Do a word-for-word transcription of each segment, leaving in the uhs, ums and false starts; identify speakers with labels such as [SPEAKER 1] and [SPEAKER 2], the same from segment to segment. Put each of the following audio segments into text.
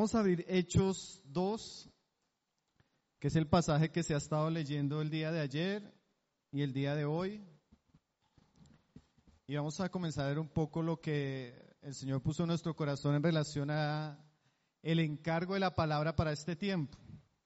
[SPEAKER 1] Vamos a abrir Hechos dos, que es el pasaje que se ha estado leyendo el día de ayer y el día de hoy. Y vamos a comenzar a ver un poco lo que el Señor puso en nuestro corazón en relación a el encargo de la palabra para este tiempo.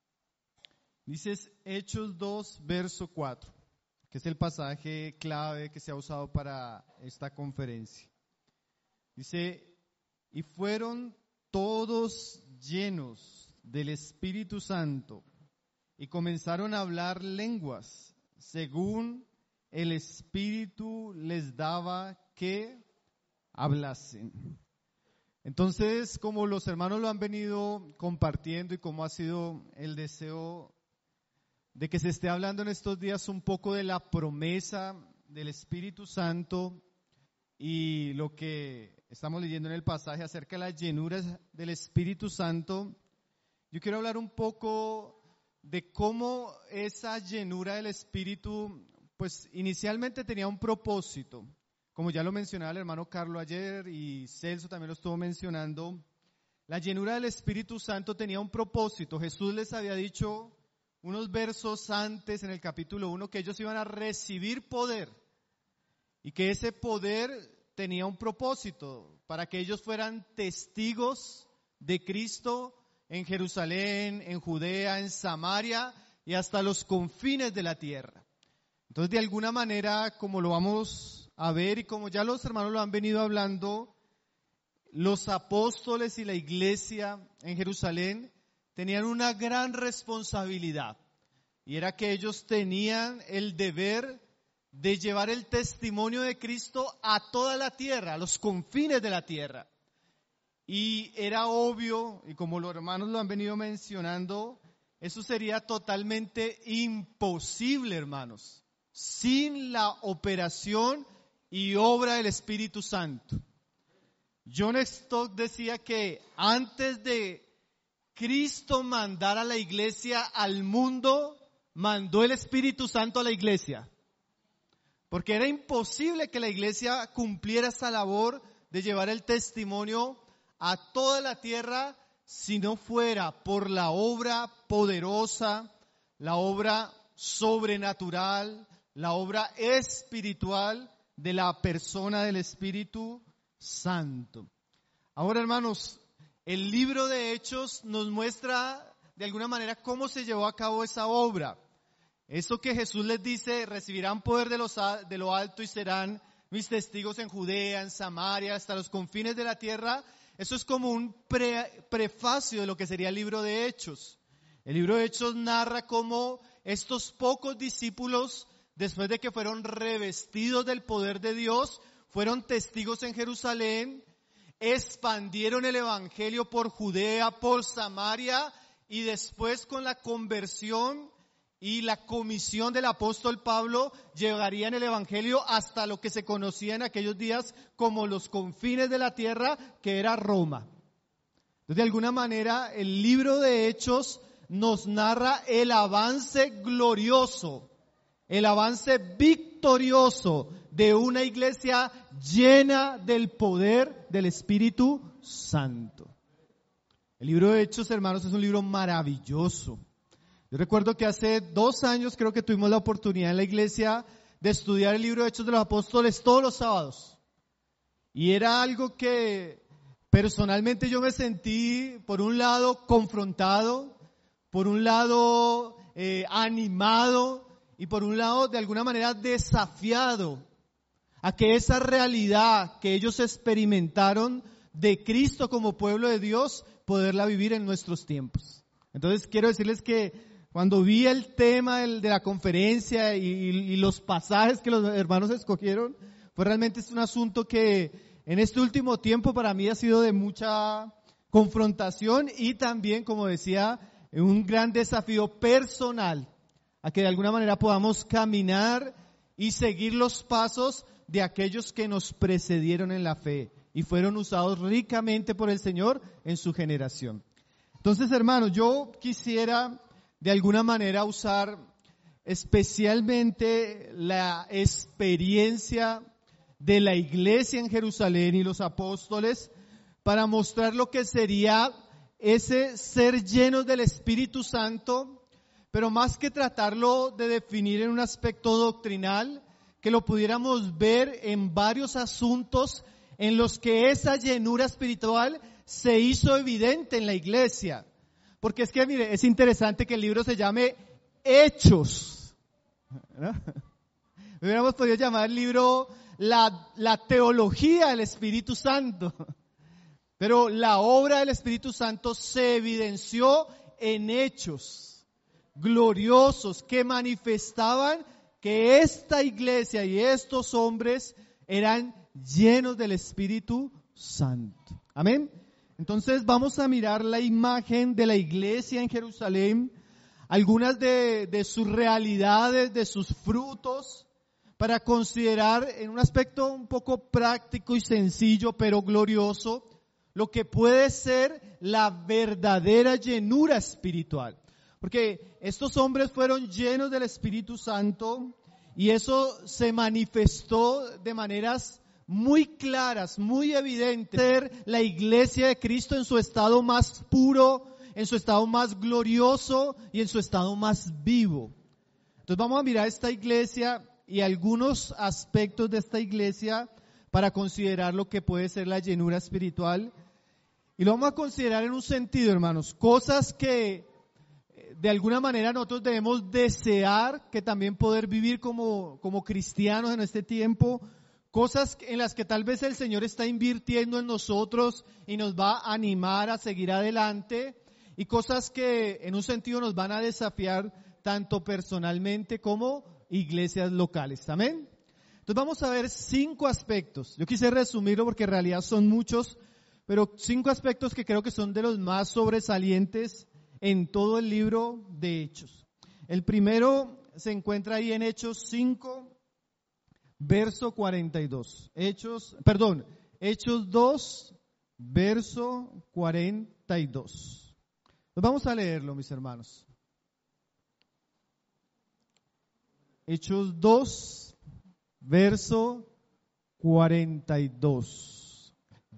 [SPEAKER 1] Dices Hechos dos, verso cuatro, que es el pasaje clave que se ha usado para esta conferencia. Dice, y fueron todos llenos del Espíritu Santo y comenzaron a hablar lenguas, según el Espíritu les daba que hablasen. Entonces, como los hermanos lo han venido compartiendo y como ha sido el deseo de que se esté hablando en estos días un poco de la promesa del Espíritu Santo y lo que estamos leyendo en el pasaje acerca de las llenuras del Espíritu Santo, yo quiero hablar un poco de cómo esa llenura del Espíritu, pues inicialmente tenía un propósito, como ya lo mencionaba el hermano Carlos ayer y Celso también lo estuvo mencionando. La llenura del Espíritu Santo tenía un propósito. Jesús les había dicho unos versos antes en el capítulo uno que ellos iban a recibir poder y que ese poder tenía un propósito para que ellos fueran testigos de Cristo en Jerusalén, en Judea, en Samaria y hasta los confines de la tierra. Entonces, de alguna manera, como lo vamos a ver y como ya los hermanos lo han venido hablando, los apóstoles y la iglesia en Jerusalén tenían una gran responsabilidad y era que ellos tenían el deber de llevar el testimonio de Cristo a toda la tierra, a los confines de la tierra. Y era obvio, y como los hermanos lo han venido mencionando, eso sería totalmente imposible, hermanos, sin la operación y obra del Espíritu Santo. John Stott decía que antes de Cristo mandar a la iglesia al mundo, mandó el Espíritu Santo a la iglesia. Porque era imposible que la iglesia cumpliera esa labor de llevar el testimonio a toda la tierra si no fuera por la obra poderosa, la obra sobrenatural, la obra espiritual de la persona del Espíritu Santo. Ahora, hermanos, el libro de Hechos nos muestra de alguna manera cómo se llevó a cabo esa obra. Eso que Jesús les dice, recibirán poder de, los, de lo alto y serán mis testigos en Judea, en Samaria, hasta los confines de la tierra. Eso es como un pre, prefacio de lo que sería el libro de Hechos. El libro de Hechos narra cómo estos pocos discípulos, después de que fueron revestidos del poder de Dios, fueron testigos en Jerusalén, expandieron el evangelio por Judea, por Samaria, y después con la conversión y la comisión del apóstol Pablo llevarían el evangelio hasta lo que se conocía en aquellos días como los confines de la tierra, que era Roma. Entonces, de alguna manera, el libro de Hechos nos narra el avance glorioso, el avance victorioso de una iglesia llena del poder del Espíritu Santo. El libro de Hechos, hermanos, es un libro maravilloso. Yo recuerdo que hace dos años creo que tuvimos la oportunidad en la iglesia de estudiar el libro de Hechos de los Apóstoles todos los sábados. Y era algo que personalmente yo me sentí, por un lado, confrontado, por un lado, eh, animado y por un lado, de alguna manera, desafiado a que esa realidad que ellos experimentaron de Cristo como pueblo de Dios, poderla vivir en nuestros tiempos. Entonces quiero decirles que cuando vi el tema de la conferencia y, y los pasajes que los hermanos escogieron, pues realmente es un asunto que en este último tiempo para mí ha sido de mucha confrontación y también, como decía, un gran desafío personal a que de alguna manera podamos caminar y seguir los pasos de aquellos que nos precedieron en la fe y fueron usados ricamente por el Señor en su generación. Entonces, hermanos, yo quisiera de alguna manera usar especialmente la experiencia de la iglesia en Jerusalén y los apóstoles para mostrar lo que sería ese ser llenos del Espíritu Santo, pero más que tratarlo de definir en un aspecto doctrinal, que lo pudiéramos ver en varios asuntos en los que esa llenura espiritual se hizo evidente en la iglesia. Porque es que, mire, es interesante que el libro se llame Hechos, ¿no? Hubiéramos podido llamar el libro la, la teología del Espíritu Santo. Pero la obra del Espíritu Santo se evidenció en hechos gloriosos que manifestaban que esta iglesia y estos hombres eran llenos del Espíritu Santo. Amén. Entonces vamos a mirar la imagen de la iglesia en Jerusalén, algunas de, de sus realidades, de sus frutos, para considerar en un aspecto un poco práctico y sencillo, pero glorioso, lo que puede ser la verdadera llenura espiritual. Porque estos hombres fueron llenos del Espíritu Santo y eso se manifestó de maneras muy claras, muy evidentes. Ser la iglesia de Cristo en su estado más puro, en su estado más glorioso y en su estado más vivo. Entonces vamos a mirar esta iglesia y algunos aspectos de esta iglesia para considerar lo que puede ser la llenura espiritual. Y lo vamos a considerar en un sentido, hermanos, cosas que de alguna manera nosotros debemos desear que también poder vivir como, como cristianos en este tiempo, cosas en las que tal vez el Señor está invirtiendo en nosotros y nos va a animar a seguir adelante, y cosas que en un sentido nos van a desafiar tanto personalmente como iglesias locales. Amén. Entonces vamos a ver cinco aspectos. Yo quise resumirlo porque en realidad son muchos, pero cinco aspectos que creo que son de los más sobresalientes en todo el libro de Hechos. El primero se encuentra ahí en Hechos cinco, verso cuarenta y dos. Hechos, perdón, Hechos dos, verso cuarenta y dos. Vamos a leerlo, mis hermanos. Hechos dos, verso cuarenta y dos.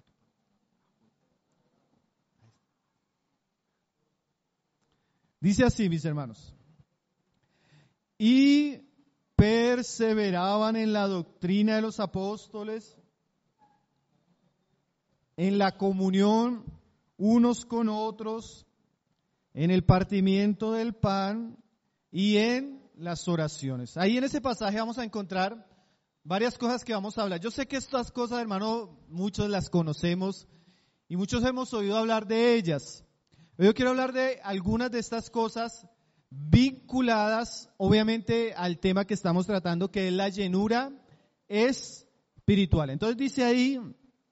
[SPEAKER 1] Dice así, mis hermanos. Y perseveraban en la doctrina de los apóstoles, en la comunión unos con otros, en el partimiento del pan y en las oraciones. Ahí en ese pasaje vamos a encontrar varias cosas que vamos a hablar. Yo sé que estas cosas, hermano, muchos las conocemos y muchos hemos oído hablar de ellas. Yo quiero hablar de algunas de estas cosas vinculadas, obviamente, al tema que estamos tratando, que es la llenura espiritual. Entonces dice ahí,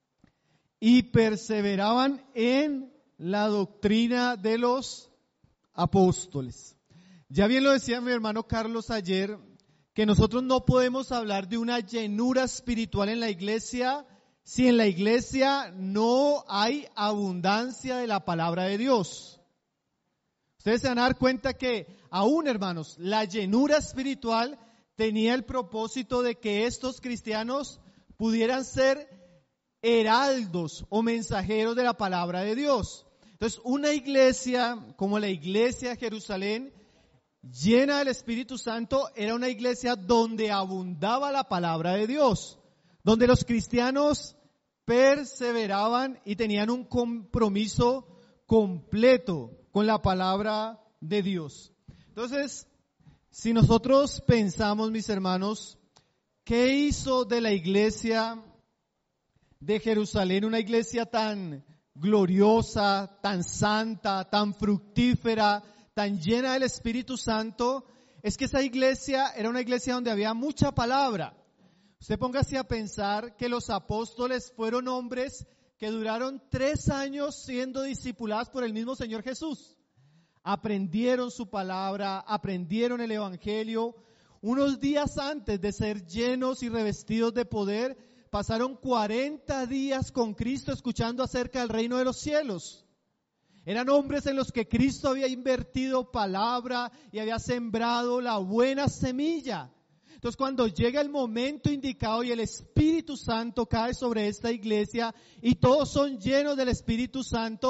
[SPEAKER 1] y perseveraban en la doctrina de los apóstoles. Ya bien lo decía mi hermano Carlos ayer, que nosotros no podemos hablar de una llenura espiritual en la iglesia si en la iglesia no hay abundancia de la palabra de Dios. Ustedes se van a dar cuenta que aún, hermanos, la llenura espiritual tenía el propósito de que estos cristianos pudieran ser heraldos o mensajeros de la palabra de Dios. Entonces, una iglesia como la iglesia de Jerusalén, llena del Espíritu Santo, era una iglesia donde abundaba la palabra de Dios, donde los cristianos perseveraban y tenían un compromiso completo con la palabra de Dios. Entonces, si nosotros pensamos, mis hermanos, ¿qué hizo de la iglesia de Jerusalén una iglesia tan gloriosa, tan santa, tan fructífera, tan llena del Espíritu Santo? Es que esa iglesia era una iglesia donde había mucha palabra. Usted póngase a pensar que los apóstoles fueron hombres que duraron tres años siendo discipulados por el mismo Señor Jesús. Aprendieron su palabra, aprendieron el evangelio. Unos días antes de ser llenos y revestidos de poder, pasaron cuarenta días con Cristo escuchando acerca del reino de los cielos. Eran hombres en los que Cristo había invertido palabra y había sembrado la buena semilla. Entonces, cuando llega el momento indicado y el Espíritu Santo cae sobre esta iglesia y todos son llenos del Espíritu Santo,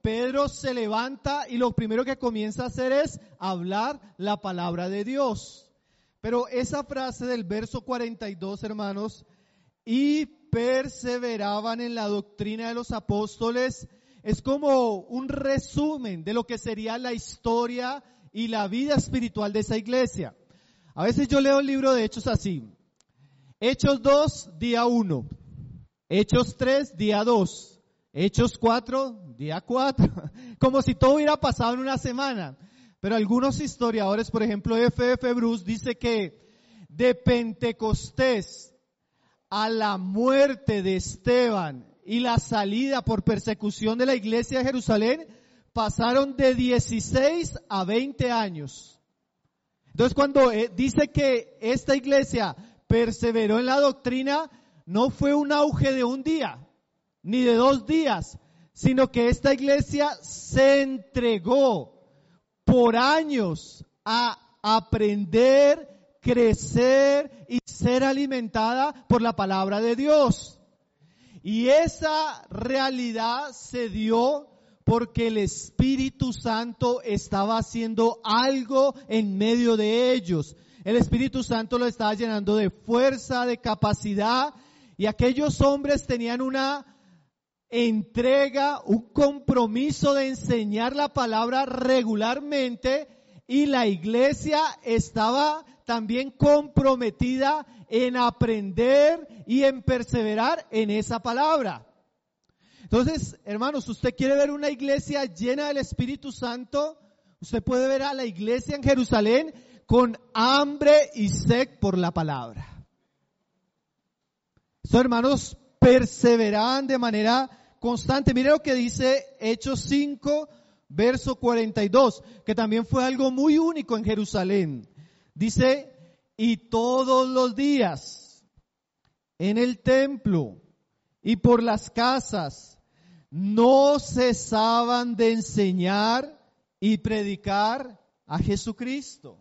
[SPEAKER 1] Pedro se levanta y lo primero que comienza a hacer es hablar la palabra de Dios. Pero esa frase del verso cuarenta y dos, hermanos, y perseveraban en la doctrina de los apóstoles, es como un resumen de lo que sería la historia y la vida espiritual de esa iglesia. A veces yo leo el libro de Hechos así. Hechos dos, día uno. Hechos tres, día dos. Hechos cuatro, día cuatro. Como si todo hubiera pasado en una semana. Pero algunos historiadores, por ejemplo, F F Bruce, dice que de Pentecostés a la muerte de Esteban y la salida por persecución de la iglesia de Jerusalén, pasaron de dieciséis a veinte años. Entonces, cuando eh, dice que esta iglesia perseveró en la doctrina, no fue un auge de un día, ni de dos días, sino que esta iglesia se entregó por años a aprender, crecer y ser alimentada por la palabra de Dios. Y esa realidad se dio porque el Espíritu Santo estaba haciendo algo en medio de ellos. El Espíritu Santo lo estaba llenando de fuerza, de capacidad, y aquellos hombres tenían una entrega, un compromiso de enseñar la palabra regularmente, y la iglesia estaba también comprometida en aprender y en perseverar en esa palabra. Entonces, hermanos, usted quiere ver una iglesia llena del Espíritu Santo, usted puede ver a la iglesia en Jerusalén con hambre y sed por la palabra. Estos hermanos perseveraban de manera constante. Mire lo que dice Hechos cinco, verso cuarenta y dos, que también fue algo muy único en Jerusalén. Dice, y todos los días en el templo y por las casas no cesaban de enseñar y predicar a Jesucristo.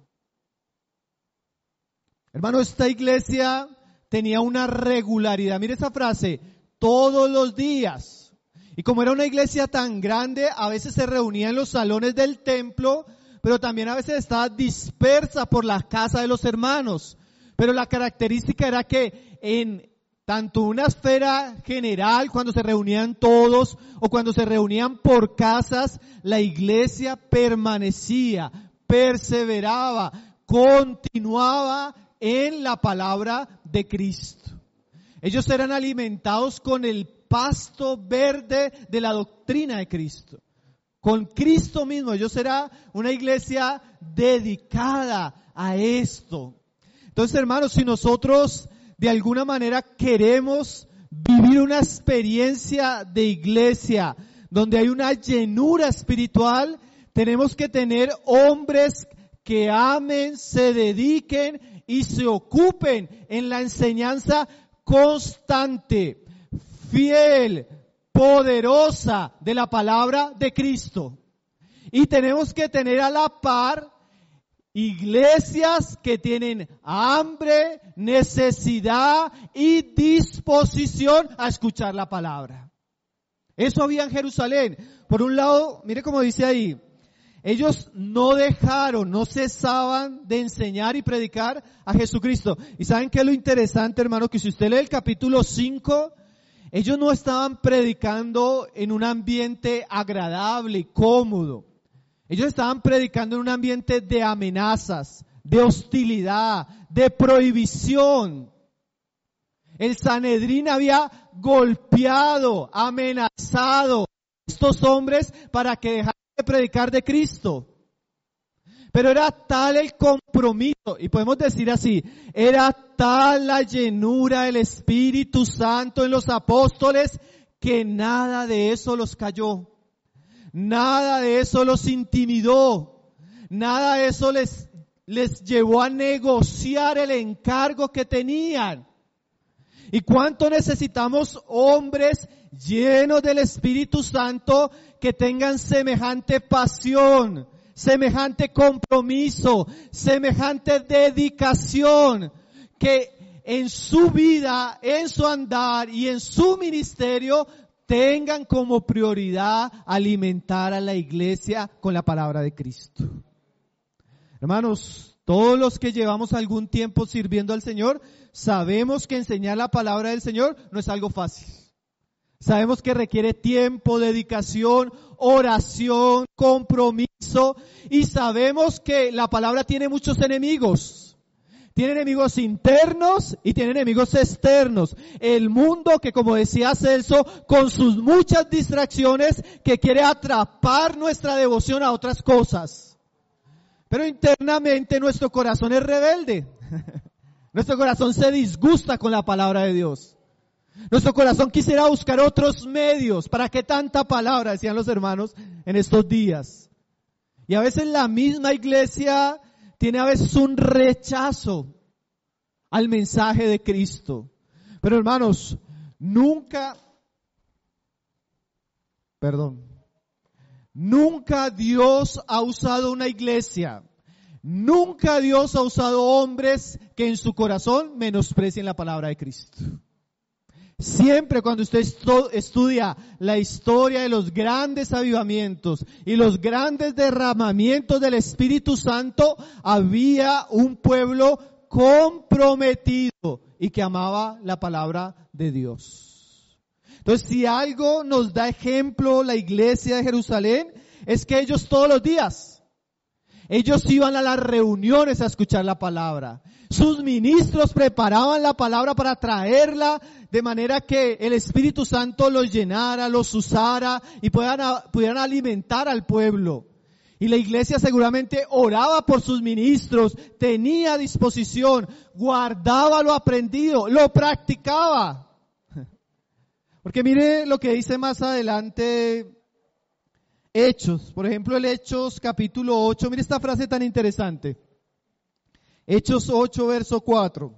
[SPEAKER 1] Hermano, esta iglesia tenía una regularidad. Mire esa frase, todos los días. Y como era una iglesia tan grande, a veces se reunía en los salones del templo, pero también a veces estaba dispersa por la casa de los hermanos. Pero la característica era que en tanto una esfera general, cuando se reunían todos, o cuando se reunían por casas, la iglesia permanecía, perseveraba, continuaba en la palabra de Cristo. Ellos eran alimentados con el pasto verde de la doctrina de Cristo. Con Cristo mismo, ellos eran una iglesia dedicada a esto. Entonces, hermanos, si nosotros de alguna manera queremos vivir una experiencia de iglesia donde hay una llenura espiritual, tenemos que tener hombres que amen, se dediquen y se ocupen en la enseñanza constante, fiel, poderosa de la palabra de Cristo. Y tenemos que tener a la par iglesias que tienen hambre, necesidad y disposición a escuchar la palabra. Eso había en Jerusalén. Por un lado, mire cómo dice ahí, ellos no dejaron, no cesaban de enseñar y predicar a Jesucristo. Y ¿saben qué es lo interesante, hermano? Que si usted lee el capítulo cinco, ellos no estaban predicando en un ambiente agradable y cómodo. Ellos estaban predicando en un ambiente de amenazas, de hostilidad, de prohibición. El Sanedrín había golpeado, amenazado a estos hombres para que dejaran de predicar de Cristo. Pero era tal el compromiso, y podemos decir así, era tal la llenura del Espíritu Santo en los apóstoles que nada de eso los cayó. Nada de eso los intimidó. Nada de eso les, les llevó a negociar el encargo que tenían. ¿Y cuánto necesitamos hombres llenos del Espíritu Santo que tengan semejante pasión, semejante compromiso, semejante dedicación, que en su vida, en su andar y en su ministerio
[SPEAKER 2] tengan como prioridad alimentar a la iglesia con la palabra de Cristo. Hermanos, todos los que llevamos algún tiempo sirviendo al Señor, sabemos que enseñar la palabra del Señor no es algo fácil. Sabemos que requiere tiempo, dedicación, oración, compromiso, y sabemos que la palabra tiene muchos enemigos. Tiene enemigos internos y tiene enemigos externos. El mundo que, como decía Celso, con sus muchas distracciones, que quiere atrapar nuestra devoción a otras cosas. Pero internamente nuestro corazón es rebelde. Nuestro corazón se disgusta con la palabra de Dios. Nuestro corazón quisiera buscar otros medios. ¿Para qué tanta palabra? Decían los hermanos en estos días. Y a veces la misma iglesia tiene a veces un rechazo al mensaje de Cristo. Pero hermanos, nunca, perdón, nunca Dios ha usado una iglesia, nunca Dios ha usado hombres que en su corazón menosprecien la palabra de Cristo. Siempre cuando usted estudia la historia de los grandes avivamientos y los grandes derramamientos del Espíritu Santo, había un pueblo comprometido y que amaba la palabra de Dios. Entonces, si algo nos da ejemplo la iglesia de Jerusalén, es que ellos todos los días, ellos iban a las reuniones a escuchar la palabra. Sus ministros preparaban la palabra para traerla de manera que el Espíritu Santo los llenara, los usara y pudieran, pudieran alimentar al pueblo. Y la iglesia seguramente oraba por sus ministros, tenía disposición, guardaba lo aprendido, lo practicaba. Porque mire lo que dice más adelante Hechos. Por ejemplo, el Hechos capítulo ocho, mire esta frase tan interesante. Hechos ocho, verso cuatro.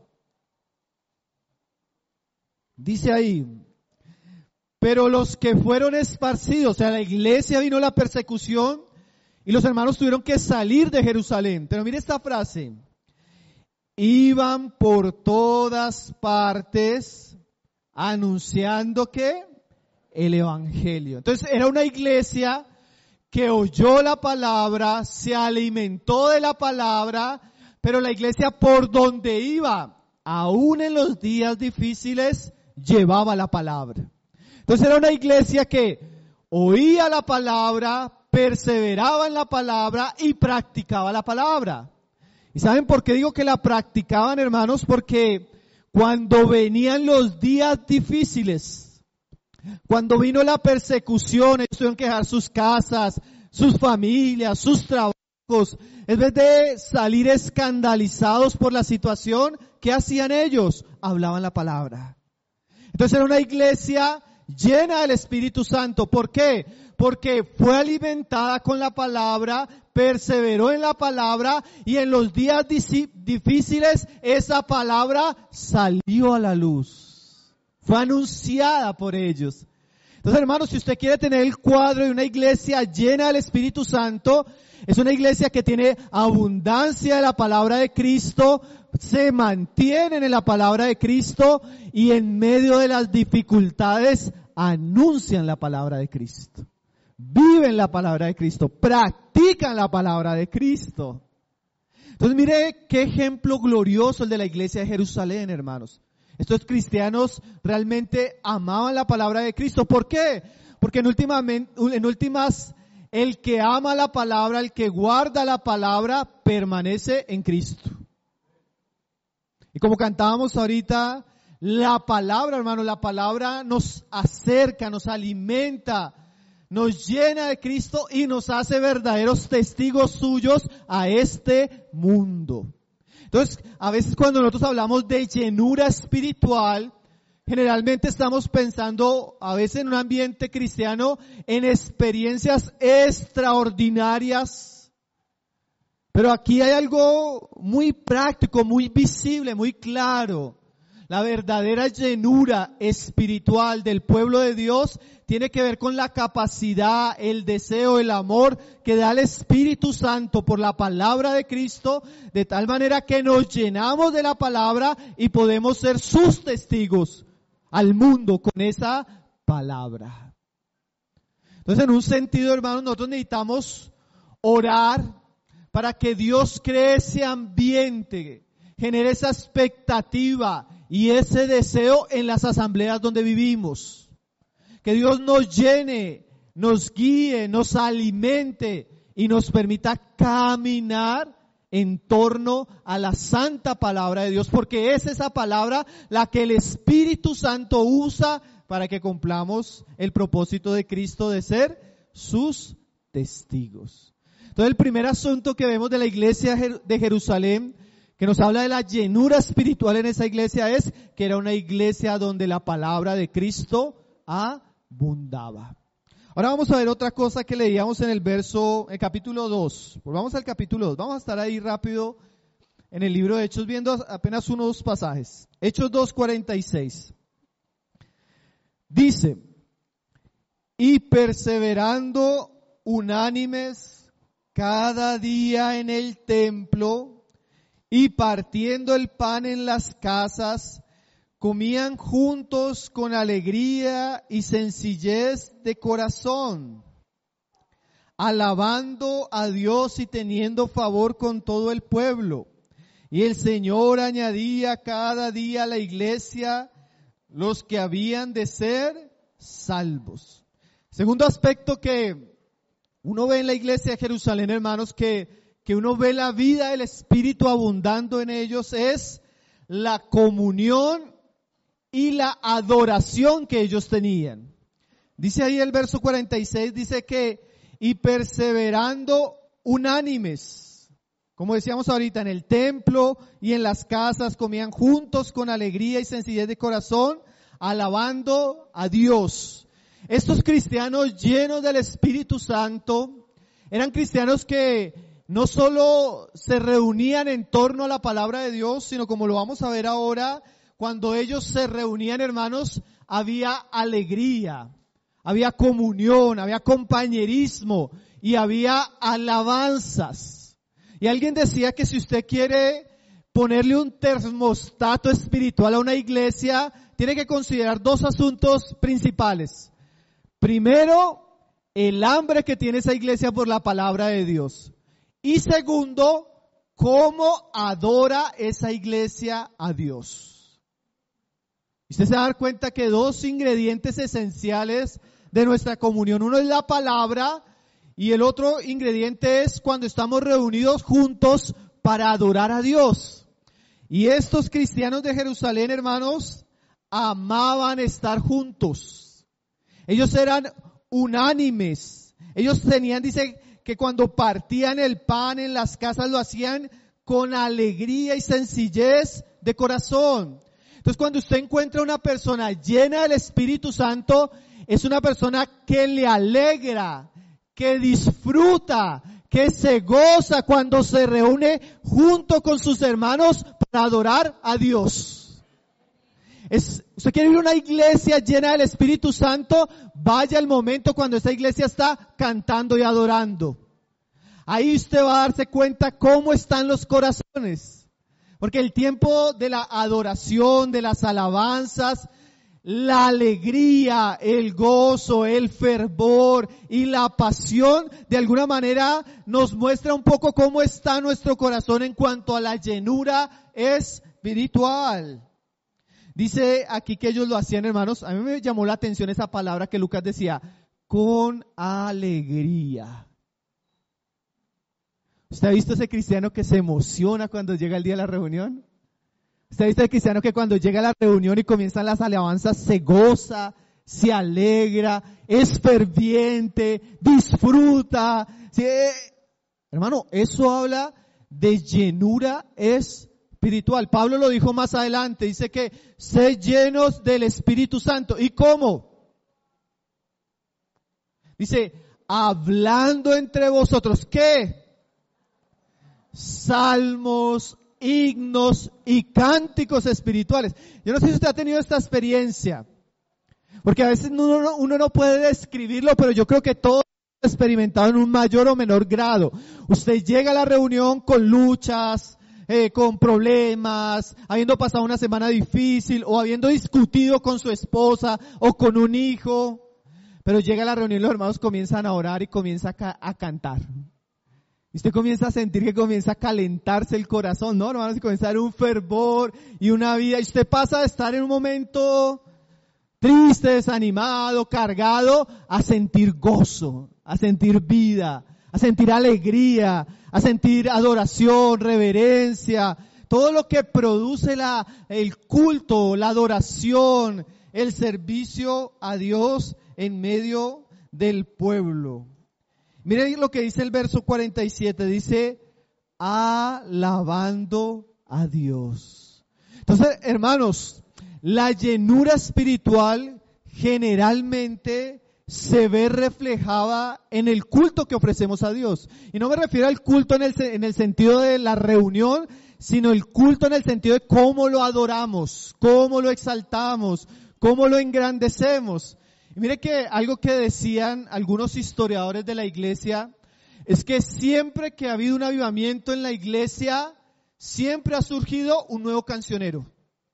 [SPEAKER 2] Dice ahí, pero los que fueron esparcidos, o sea, a la iglesia vino la persecución y los hermanos tuvieron que salir de Jerusalén. Pero mire esta frase, iban por todas partes anunciando que el evangelio. Entonces era una iglesia que oyó la palabra, se alimentó de la palabra, pero la iglesia por donde iba, aún en los días difíciles, llevaba la palabra. Entonces era una iglesia que oía la palabra, perseveraba en la palabra y practicaba la palabra. ¿Y saben por qué digo que la practicaban, hermanos? Porque cuando venían los días difíciles, cuando vino la persecución, ellos tuvieron que dejar sus casas, sus familias, sus trabajos. En vez de salir escandalizados por la situación, ¿qué hacían ellos? Hablaban la palabra. Entonces era una iglesia llena del Espíritu Santo. ¿Por qué? Porque fue alimentada con la palabra, perseveró en la palabra y en los días difíciles esa palabra salió a la luz. Fue anunciada por ellos. Entonces, hermanos, si usted quiere tener el cuadro de una iglesia llena del Espíritu Santo, es una iglesia que tiene abundancia de la palabra de Cristo, se mantienen en la palabra de Cristo y en medio de las dificultades anuncian la palabra de Cristo. Viven la palabra de Cristo, practican la palabra de Cristo. Entonces mire qué ejemplo glorioso el de la iglesia de Jerusalén, hermanos. Estos cristianos realmente amaban la palabra de Cristo. ¿Por qué? Porque en, últimamente, en últimas, el que ama la palabra, el que guarda la palabra, permanece en Cristo. Y como cantábamos ahorita, la palabra, hermano, la palabra nos acerca, nos alimenta, nos llena de Cristo y nos hace verdaderos testigos suyos a este mundo. Entonces, a veces cuando nosotros hablamos de llenura espiritual, generalmente estamos pensando, a veces en un ambiente cristiano, en experiencias extraordinarias. Pero aquí hay algo muy práctico, muy visible, muy claro. La verdadera llenura espiritual del pueblo de Dios tiene que ver con la capacidad, el deseo, el amor que da el Espíritu Santo por la palabra de Cristo, de tal manera que nos llenamos de la palabra y podemos ser sus testigos al mundo con esa palabra. Entonces, en un sentido, hermanos, nosotros necesitamos orar para que Dios cree ese ambiente, genere esa expectativa y ese deseo en las asambleas donde vivimos. Que Dios nos llene, nos guíe, nos alimente y nos permita caminar en torno a la santa palabra de Dios, porque es esa palabra la que el Espíritu Santo usa para que cumplamos el propósito de Cristo de ser sus testigos. Entonces, el primer asunto que vemos de la iglesia de Jerusalén, que nos habla de la llenura espiritual en esa iglesia, es que era una iglesia donde la palabra de Cristo abundaba. Ahora vamos a ver otra cosa que leíamos en el verso, en el capítulo dos. Volvamos al capítulo dos. Vamos a estar ahí rápido en el libro de Hechos viendo apenas unos pasajes. Hechos dos, cuarenta y seis. Dice, y perseverando unánimes cada día en el templo y partiendo el pan en las casas, comían juntos con alegría y sencillez de corazón, alabando a Dios y teniendo favor con todo el pueblo. Y el Señor añadía cada día a la iglesia los que habían de ser salvos. Segundo aspecto que uno ve en la iglesia de Jerusalén, hermanos, que, que uno ve la vida del Espíritu abundando en ellos, es la comunión y la adoración que ellos tenían. Dice ahí el verso cuarenta y seis, dice que, y perseverando unánimes, como decíamos ahorita, en el templo y en las casas comían juntos con alegría y sencillez de corazón, alabando a Dios. Estos cristianos llenos del Espíritu Santo eran cristianos que no solo se reunían en torno a la palabra de Dios, sino como lo vamos a ver ahora, cuando ellos se reunían, hermanos, había alegría, había comunión, había compañerismo y había alabanzas. Y alguien decía que si usted quiere ponerle un termostato espiritual a una iglesia, tiene que considerar dos asuntos principales. Primero, el hambre que tiene esa iglesia por la palabra de Dios. Y segundo, cómo adora esa iglesia a Dios. Usted se va a dar cuenta que dos ingredientes esenciales de nuestra comunión, uno es la palabra y el otro ingrediente es cuando estamos reunidos juntos para adorar a Dios. Y estos cristianos de Jerusalén, hermanos, amaban estar juntos. Ellos eran unánimes. Ellos tenían, dice, que cuando partían el pan en las casas lo hacían con alegría y sencillez de corazón. Entonces, cuando usted encuentra una persona llena del Espíritu Santo, es una persona que le alegra, que disfruta, que se goza cuando se reúne junto con sus hermanos para adorar a Dios. Es, usted quiere ir a una iglesia llena del Espíritu Santo, vaya al momento cuando esa iglesia está cantando y adorando. Ahí usted va a darse cuenta cómo están los corazones. Porque el tiempo de la adoración, de las alabanzas, la alegría, el gozo, el fervor y la pasión, de alguna manera nos muestra un poco cómo está nuestro corazón en cuanto a la llenura espiritual. Dice aquí que ellos lo hacían, hermanos, a mí me llamó la atención esa palabra que Lucas decía, con alegría. ¿Usted ha visto ese cristiano que se emociona cuando llega el día de la reunión? ¿Usted ha visto el cristiano que cuando llega a la reunión y comienzan las alabanzas se goza, se alegra, es ferviente, disfruta? ¿Sí? Hermano, eso habla de llenura espiritual. Pablo lo dijo más adelante, dice que sed llenos del Espíritu Santo. ¿Y cómo? Dice, hablando entre vosotros, ¿qué? Salmos, himnos y cánticos espirituales. Yo no sé si usted ha tenido esta experiencia, porque a veces uno no, uno no puede describirlo, pero yo creo que todos hemos experimentado en un mayor o menor grado. Usted llega a la reunión con luchas, eh, con problemas, habiendo pasado una semana difícil o habiendo discutido con su esposa o con un hijo. Pero llega a la reunión y los hermanos comienzan a orar y comienza a, ca- a cantar. Y usted comienza a sentir que comienza a calentarse el corazón, ¿no, hermanos? Y comienza a dar un fervor y una vida. Y usted pasa de estar en un momento triste, desanimado, cargado, a sentir gozo, a sentir vida, a sentir alegría, a sentir adoración, reverencia. Todo lo que produce la, el culto, la adoración, el servicio a Dios en medio del pueblo. Miren lo que dice el verso cuarenta y siete, dice, alabando a Dios. Entonces, hermanos, la llenura espiritual generalmente se ve reflejada en el culto que ofrecemos a Dios. Y no me refiero al culto en el, en el sentido de la reunión, sino el culto en el sentido de cómo lo adoramos, cómo lo exaltamos, cómo lo engrandecemos. Y mire que algo que decían algunos historiadores de la iglesia es que siempre que ha habido un avivamiento en la iglesia, siempre ha surgido un nuevo cancionero.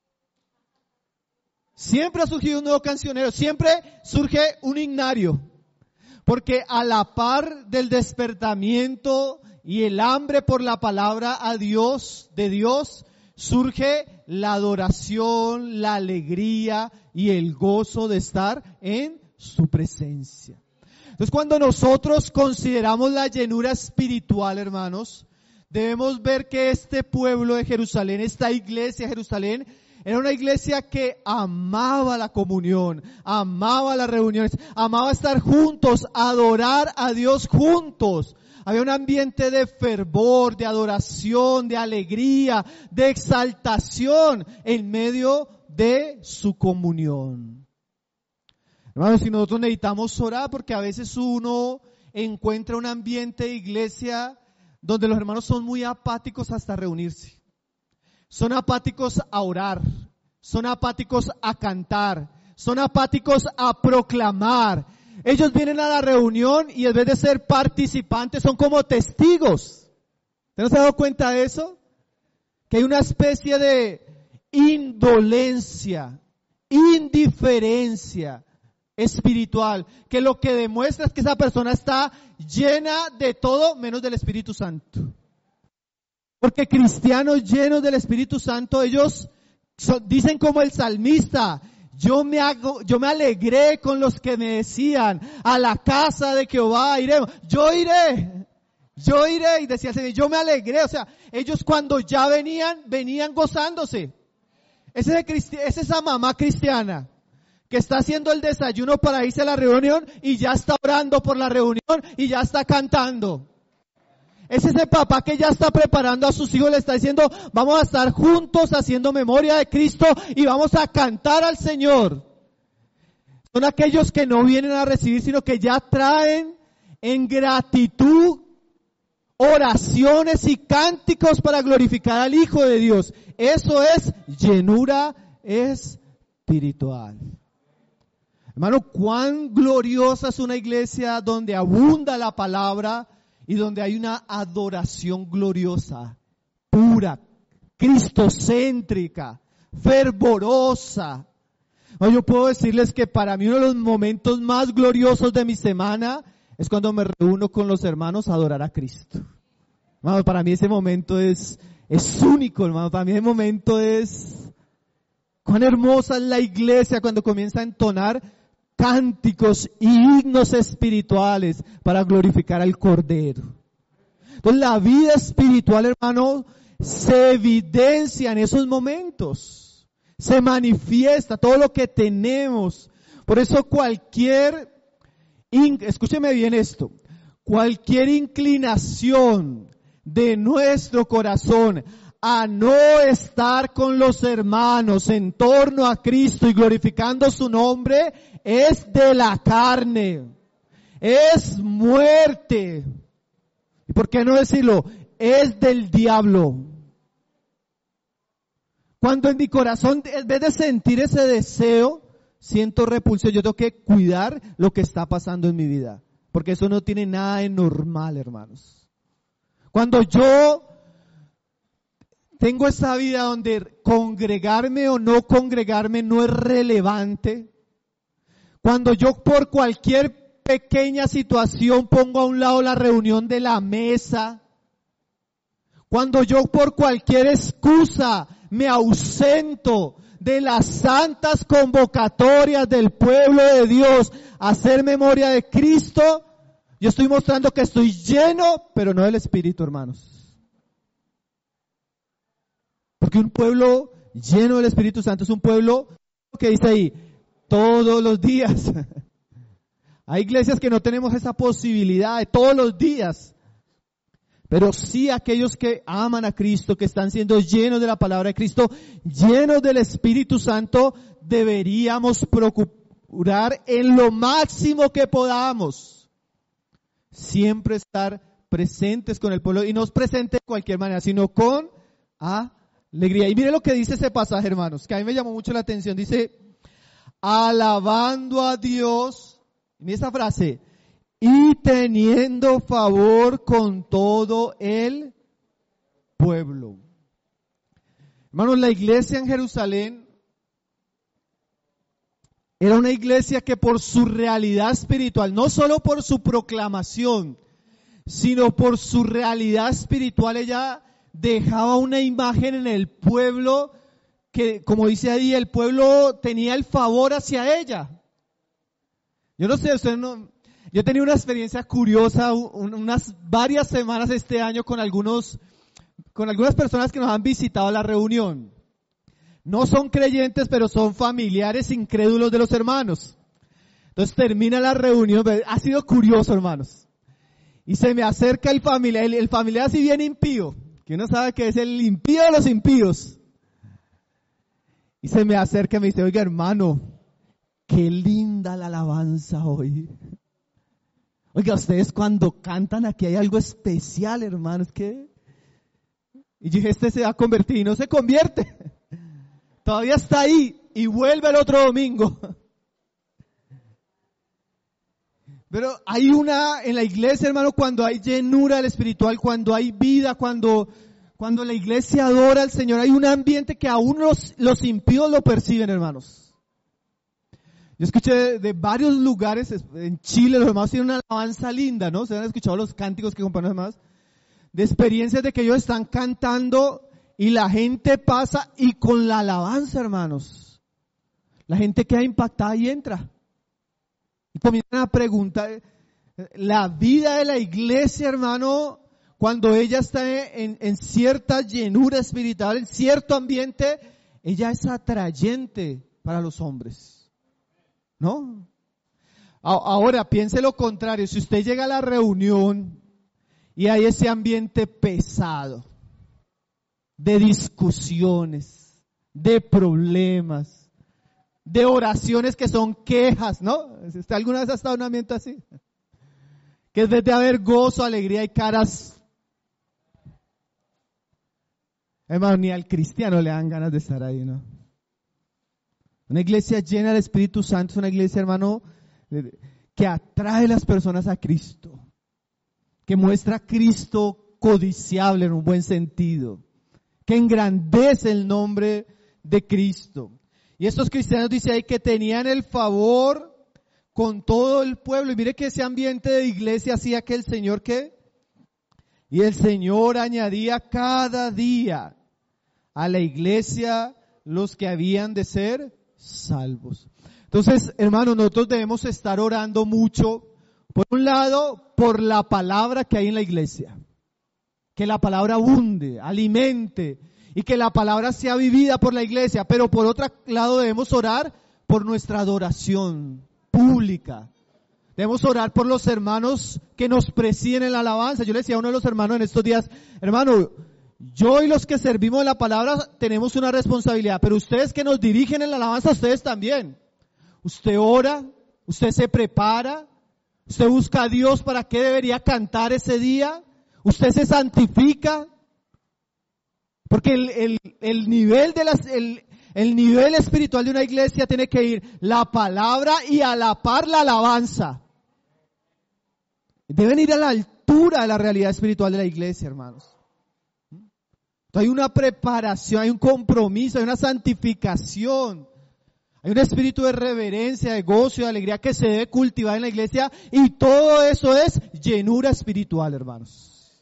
[SPEAKER 2] Siempre ha surgido un nuevo cancionero, siempre surge un himnario. Porque a la par del despertamiento y el hambre por la palabra a Dios, de Dios, surge la adoración, la alegría y el gozo de estar en su presencia. Entonces, cuando nosotros consideramos la llenura espiritual, hermanos, debemos ver que este pueblo de Jerusalén, esta iglesia de Jerusalén, era una iglesia que amaba la comunión, amaba las reuniones, amaba estar juntos, adorar a Dios juntos. Había un ambiente de fervor, de adoración, de alegría, de exaltación en medio de su comunión. Hermanos, si nosotros necesitamos orar, porque a veces uno encuentra un ambiente de iglesia donde los hermanos son muy apáticos hasta reunirse. Son apáticos a orar, son apáticos a cantar, son apáticos a proclamar. Ellos vienen a la reunión y en vez de ser participantes son como testigos. ¿Usted no se ha dado cuenta de eso? Que hay una especie de indolencia, indiferencia espiritual, que lo que demuestra es que esa persona está llena de todo menos del Espíritu Santo. Porque cristianos llenos del Espíritu Santo, ellos so, dicen como el salmista, yo me hago, yo me alegré con los que me decían, a la casa de Jehová iremos. Yo iré, yo iré, y decía el Señor, yo me alegré. O sea, ellos cuando ya venían, venían gozándose. Es, ese cristi- es esa mamá cristiana que está haciendo el desayuno para irse a la reunión y ya está orando por la reunión y ya está cantando. Es ese papá que ya está preparando a sus hijos, le está diciendo, vamos a estar juntos haciendo memoria de Cristo y vamos a cantar al Señor. Son aquellos que no vienen a recibir, sino que ya traen en gratitud oraciones y cánticos para glorificar al Hijo de Dios. Eso es llenura espiritual. Hermano, cuán gloriosa es una iglesia donde abunda la palabra y donde hay una adoración gloriosa, pura, cristocéntrica, fervorosa. No, yo puedo decirles que para mí uno de los momentos más gloriosos de mi semana es cuando me reúno con los hermanos a adorar a Cristo. Hermano, para mí ese momento es, es único, hermano. Para mí ese momento es, cuán hermosa es la iglesia cuando comienza a entonar cánticos y himnos espirituales para glorificar al Cordero. Entonces la vida espiritual, hermano, se evidencia en esos momentos. Se manifiesta todo lo que tenemos. Por eso cualquier, escúcheme bien esto, cualquier inclinación de nuestro corazón a no estar con los hermanos en torno a Cristo y glorificando su nombre, es de la carne, es muerte. ¿Y por qué no decirlo? Es del diablo. Cuando en mi corazón, en vez de sentir ese deseo, siento repulsión, yo tengo que cuidar lo que está pasando en mi vida, porque eso no tiene nada de normal, hermanos. Cuando yo tengo esta vida donde congregarme o no congregarme no es relevante. Cuando yo por cualquier pequeña situación pongo a un lado la reunión de la mesa. Cuando yo por cualquier excusa me ausento de las santas convocatorias del pueblo de Dios a hacer memoria de Cristo, yo estoy mostrando que estoy lleno, pero no del Espíritu, hermanos. Porque un pueblo lleno del Espíritu Santo es un pueblo que dice ahí, todos los días. Hay iglesias que no tenemos esa posibilidad de todos los días. Pero sí aquellos que aman a Cristo, que están siendo llenos de la palabra de Cristo, llenos del Espíritu Santo, deberíamos procurar en lo máximo que podamos siempre estar presentes con el pueblo, y no es presente de cualquier manera, sino con alegría. Y mire lo que dice ese pasaje, hermanos, que a mí me llamó mucho la atención. Dice, alabando a Dios, mire esa frase, y teniendo favor con todo el pueblo. Hermanos, la iglesia en Jerusalén era una iglesia que por su realidad espiritual, no solo por su proclamación, sino por su realidad espiritual, ella dejaba una imagen en el pueblo que, como dice ahí, el pueblo tenía el favor hacia ella. Yo no sé, ustedes no... Yo he tenido una experiencia curiosa, unas varias semanas este año con algunos, con algunas personas que nos han visitado a la reunión. No son creyentes, pero son familiares incrédulos de los hermanos. Entonces termina la reunión, ha sido curioso, hermanos. Y se me acerca el familiar, el, el familiar así bien impío, que uno sabe que es el impío de los impíos. Y se me acerca y me dice, oiga hermano, qué linda la alabanza hoy. Oiga, ustedes cuando cantan aquí hay algo especial, hermanos, ¿qué? Y yo dije, este se va a convertir y no se convierte. Todavía está ahí y vuelve el otro domingo. Pero hay una, en la iglesia, hermano, cuando hay llenura del espiritual, cuando hay vida, cuando, cuando la iglesia adora al Señor, hay un ambiente que aún los, los impíos lo perciben, hermanos. Yo escuché de, de varios lugares, en Chile los hermanos tienen una alabanza linda, ¿no? Se han escuchado los cánticos que componen los hermanos, de experiencias de que ellos están cantando y la gente pasa y con la alabanza, hermanos, la gente queda impactada y entra. Y comienzan a preguntar, la vida de la iglesia, hermano, cuando ella está en, en cierta llenura espiritual, en cierto ambiente, ella es atrayente para los hombres. ¿No? Ahora piense lo contrario, si usted llega a la reunión y hay ese ambiente pesado, de discusiones, de problemas, de oraciones que son quejas, ¿no? ¿Usted alguna vez ha estado en un ambiente así? Que en vez de haber gozo, alegría y caras, hermano, ni al cristiano le dan ganas de estar ahí, ¿no? Una iglesia llena del Espíritu Santo es una iglesia, hermano, que atrae a las personas a Cristo, que muestra a Cristo codiciable en un buen sentido, que engrandece el nombre de Cristo. Y estos cristianos, dice ahí, que tenían el favor con todo el pueblo. Y mire que ese ambiente de iglesia hacía que el Señor, ¿qué? Y el Señor añadía cada día a la iglesia los que habían de ser salvos. Entonces, hermanos, nosotros debemos estar orando mucho, por un lado, por la palabra que hay en la iglesia. Que la palabra abunde, alimente, y que la palabra sea vivida por la iglesia. Pero por otro lado debemos orar por nuestra adoración pública. Debemos orar por los hermanos que nos presiden en la alabanza. Yo le decía a uno de los hermanos en estos días, hermano, yo y los que servimos en la palabra tenemos una responsabilidad, pero ustedes que nos dirigen en la alabanza, ustedes también. Usted ora, usted se prepara, usted busca a Dios para qué debería cantar ese día, usted se santifica, porque el, el, el nivel de las, el, el nivel espiritual de una iglesia tiene que ir la palabra y a la par la alabanza. Deben ir a la altura de la realidad espiritual de la iglesia, hermanos. Hay una preparación, hay un compromiso, hay una santificación. Hay un espíritu de reverencia, de gozo y de alegría que se debe cultivar en la iglesia, y todo eso es llenura espiritual, hermanos.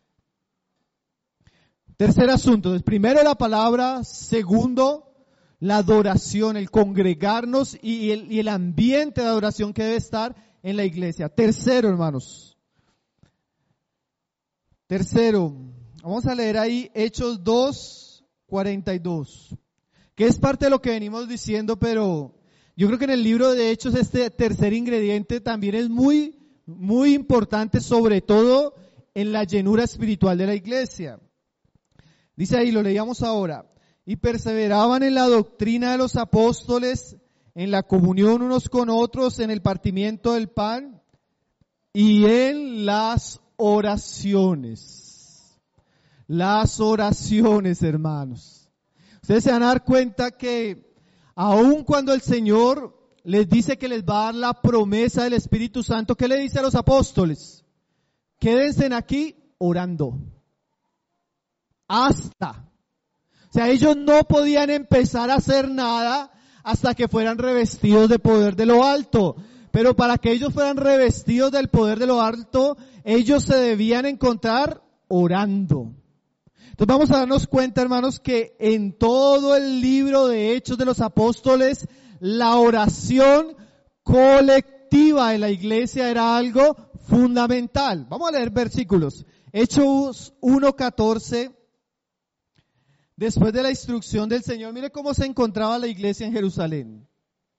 [SPEAKER 2] Tercer asunto, el primero la palabra, segundo la adoración, el congregarnos y el, y el ambiente de adoración que debe estar en la iglesia. Tercero, hermanos. Tercero, vamos a leer ahí Hechos dos, cuarenta y dos, que es parte de lo que venimos diciendo, pero yo creo que en el libro de Hechos este tercer ingrediente también es muy, muy importante, sobre todo en la llenura espiritual de la iglesia. Dice ahí, lo leíamos ahora, y perseveraban en la doctrina de los apóstoles, en la comunión unos con otros, en el partimiento del pan y en las oraciones. Las oraciones, hermanos. Ustedes se van a dar cuenta que aun cuando el Señor les dice que les va a dar la promesa del Espíritu Santo, ¿qué le dice a los apóstoles? Quédense aquí orando. Hasta. O sea, ellos no podían empezar a hacer nada hasta que fueran revestidos de poder de lo alto. Pero para que ellos fueran revestidos del poder de lo alto, ellos se debían encontrar orando. Entonces vamos a darnos cuenta, hermanos, que en todo el libro de Hechos de los Apóstoles, la oración colectiva en la iglesia era algo fundamental. Vamos a leer versículos. Hechos uno catorce. Después de la instrucción del Señor, mire cómo se encontraba la iglesia en Jerusalén.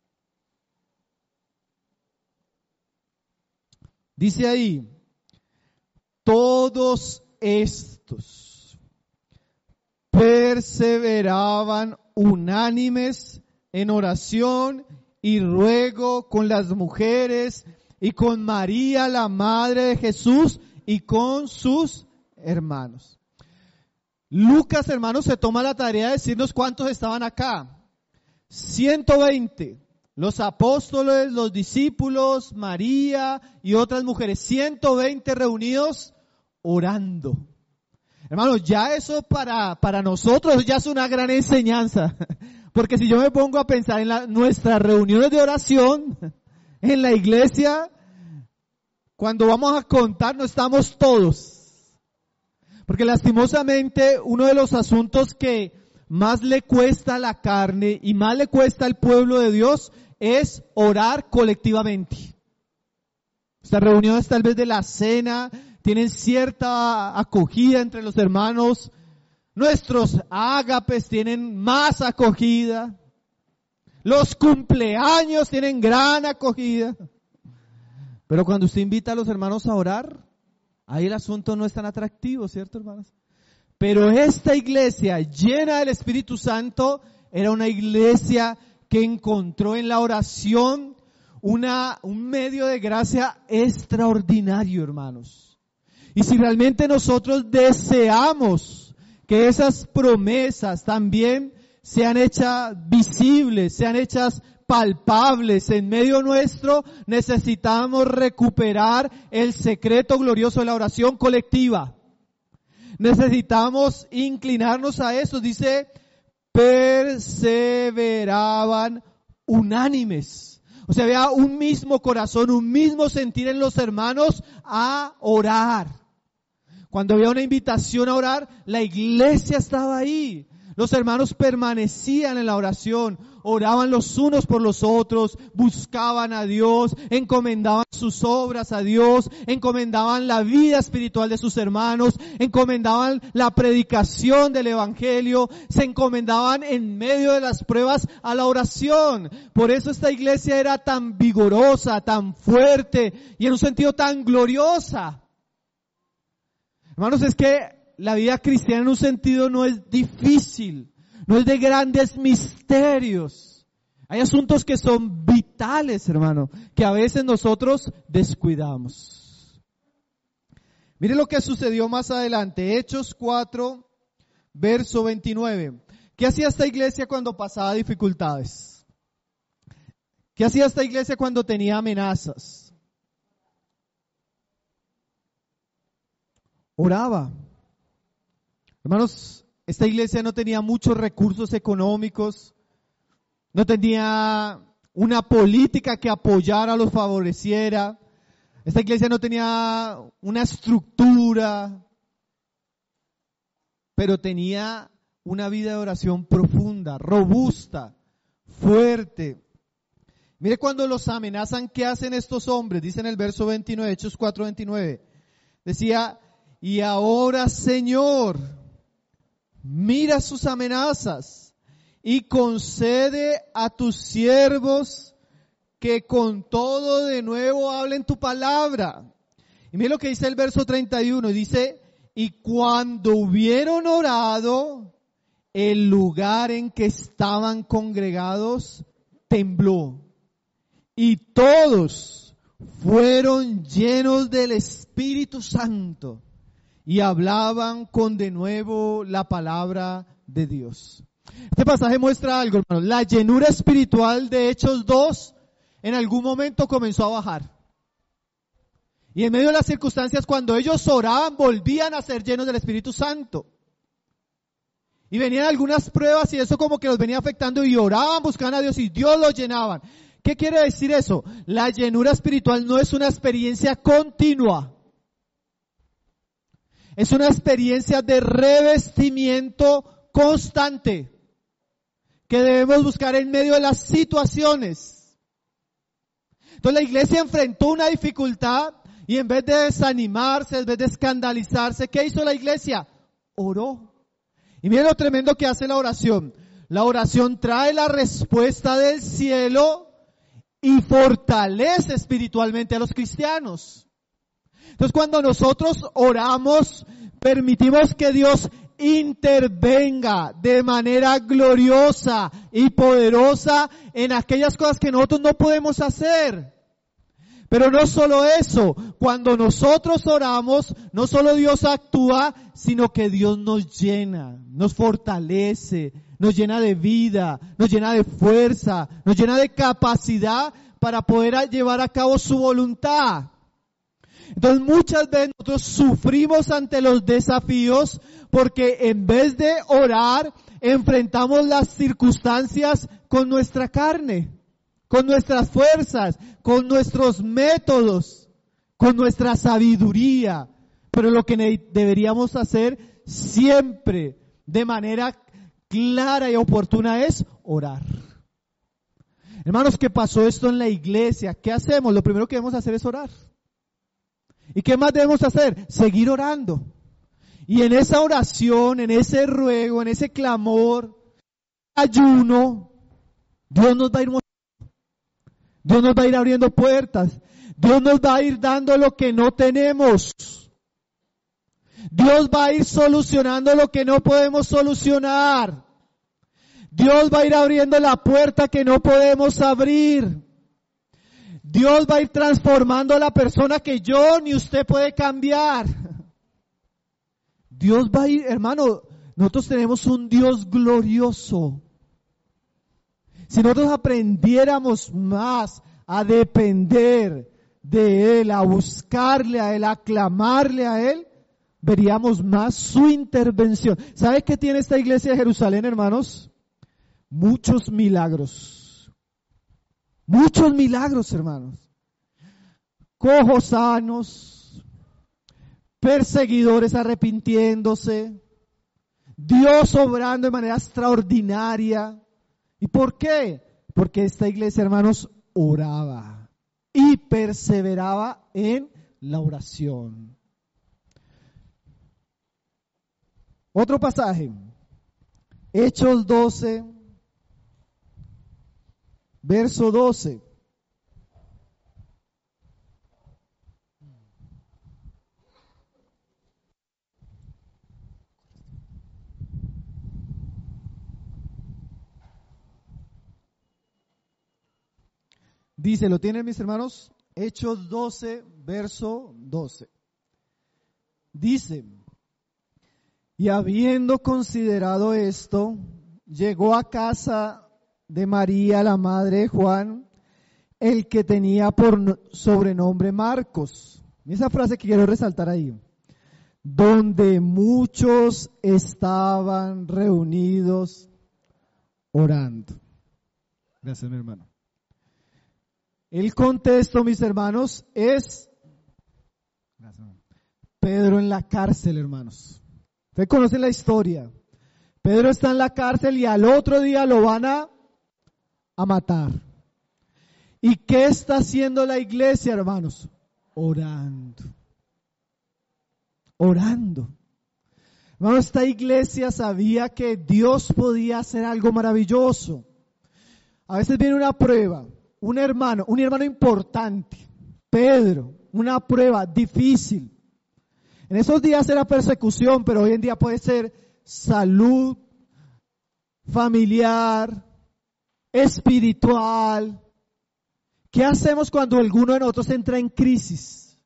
[SPEAKER 2] Dice ahí, todos estos perseveraban unánimes en oración y ruego con las mujeres y con María, la madre de Jesús, y con sus hermanos. Lucas, hermanos, se toma la tarea de decirnos cuántos estaban acá. ciento veinte. Los apóstoles, los discípulos, María y otras mujeres. ciento veinte reunidos orando. Hermanos, ya eso para, para nosotros ya es una gran enseñanza. Porque si yo me pongo a pensar en la, nuestras reuniones de oración en la iglesia, cuando vamos a contar no estamos todos. Porque lastimosamente uno de los asuntos que más le cuesta a la carne y más le cuesta al pueblo de Dios es orar colectivamente. Estas reuniones tal vez de la cena tienen cierta acogida entre los hermanos. Nuestros ágapes tienen más acogida. Los cumpleaños tienen gran acogida. Pero cuando usted invita a los hermanos a orar, ahí el asunto no es tan atractivo, ¿cierto, hermanos? Pero esta iglesia llena del Espíritu Santo era una iglesia que encontró en la oración una, un medio de gracia extraordinario, hermanos. Y si realmente nosotros deseamos que esas promesas también sean hechas visibles, sean hechas palpables en medio nuestro, necesitamos recuperar el secreto glorioso de la oración colectiva. Necesitamos inclinarnos a eso. Dice, perseveraban unánimes. O sea, había un mismo corazón, un mismo sentir en los hermanos a orar. Cuando había una invitación a orar, la iglesia estaba ahí. Los hermanos permanecían en la oración, oraban los unos por los otros, buscaban a Dios, encomendaban sus obras a Dios, encomendaban la vida espiritual de sus hermanos, encomendaban la predicación del evangelio, se encomendaban en medio de las pruebas a la oración. Por eso esta iglesia era tan vigorosa, tan fuerte y en un sentido tan gloriosa. Hermanos, es que la vida cristiana en un sentido no es difícil, no es de grandes misterios. Hay asuntos que son vitales, hermano, que a veces nosotros descuidamos. Mire lo que sucedió más adelante, Hechos cuatro, verso veintinueve. ¿Qué hacía esta iglesia cuando pasaba dificultades? ¿Qué hacía esta iglesia cuando tenía amenazas? Oraba. Hermanos, esta iglesia no tenía muchos recursos económicos, no tenía una política que apoyara, los favoreciera. Esta iglesia no tenía una estructura, pero tenía una vida de oración profunda, robusta, fuerte. Mire cuando los amenazan, ¿qué hacen estos hombres? Dice en el verso veintinueve, Hechos cuatro veintinueve. Decía, y ahora Señor, mira sus amenazas y concede a tus siervos que con todo de nuevo hablen tu palabra. Y mire lo que dice el verso treinta y uno, dice, y cuando hubieron orado, el lugar en que estaban congregados tembló. Y todos fueron llenos del Espíritu Santo y hablaban con de nuevo la palabra de Dios. Este pasaje muestra algo, hermanos. La llenura espiritual de Hechos dos en algún momento comenzó a bajar. Y en medio de las circunstancias, cuando ellos oraban, volvían a ser llenos del Espíritu Santo. Y venían algunas pruebas y eso como que los venía afectando y oraban, buscaban a Dios y Dios los llenaban. ¿Qué quiere decir eso? La llenura espiritual no es una experiencia continua. Es una experiencia de revestimiento constante que debemos buscar en medio de las situaciones. Entonces la iglesia enfrentó una dificultad y en vez de desanimarse, en vez de escandalizarse, ¿qué hizo la iglesia? Oró. Y miren lo tremendo que hace la oración. La oración trae la respuesta del cielo y fortalece espiritualmente a los cristianos. Entonces cuando nosotros oramos, permitimos que Dios intervenga de manera gloriosa y poderosa en aquellas cosas que nosotros no podemos hacer. Pero no solo eso, cuando nosotros oramos, no solo Dios actúa, sino que Dios nos llena, nos fortalece, nos llena de vida, nos llena de fuerza, nos llena de capacidad para poder llevar a cabo su voluntad. Entonces muchas veces nosotros sufrimos ante los desafíos porque en vez de orar, enfrentamos las circunstancias con nuestra carne, con nuestras fuerzas, con nuestros métodos, con nuestra sabiduría. Pero lo que deberíamos hacer siempre, de manera clara y oportuna, es orar. Hermanos, ¿qué pasó esto en la iglesia? ¿Qué hacemos? Lo primero que debemos hacer es orar. ¿Y qué más debemos hacer? Seguir orando. Y en esa oración, en ese ruego, en ese clamor, ayuno, Dios nos va a ir mostrando. Dios nos va a ir abriendo puertas. Dios nos va a ir dando lo que no tenemos. Dios va a ir solucionando lo que no podemos solucionar. Dios va a ir abriendo la puerta que no podemos abrir. Dios va a ir transformando a la persona que yo ni usted puede cambiar. Dios va a ir, hermano, nosotros tenemos un Dios glorioso. Si nosotros aprendiéramos más a depender de Él, a buscarle a Él, a clamarle a Él, veríamos más su intervención. ¿Sabe qué tiene esta iglesia de Jerusalén, hermanos? Muchos milagros. Muchos milagros, hermanos. Cojos sanos, perseguidores arrepintiéndose, Dios obrando de manera extraordinaria. ¿Y por qué? Porque esta iglesia, hermanos, oraba y perseveraba en la oración. Otro pasaje, Hechos doce, verso doce. Dice, ¿lo tienen mis hermanos? Hechos doce, verso doce. Dice, y habiendo considerado esto, llegó a casa de María, la madre de Juan, el que tenía por sobrenombre Marcos. Y esa frase que quiero resaltar ahí. donde muchos estaban reunidos orando. Gracias, mi hermano. El contexto, mis hermanos, es Pedro en la cárcel, hermanos. Ustedes conocen la historia. Pedro está en la cárcel y al otro día lo van a, a matar. ¿Y qué está haciendo la iglesia, hermanos? Orando. Orando. Hermanos, esta iglesia sabía que Dios podía hacer algo maravilloso. A veces viene una prueba, un hermano, un hermano importante, Pedro, una prueba difícil. En esos días era persecución, pero hoy en día puede ser salud, familiar, espiritual. ¿Qué hacemos cuando alguno de nosotros entra en crisis?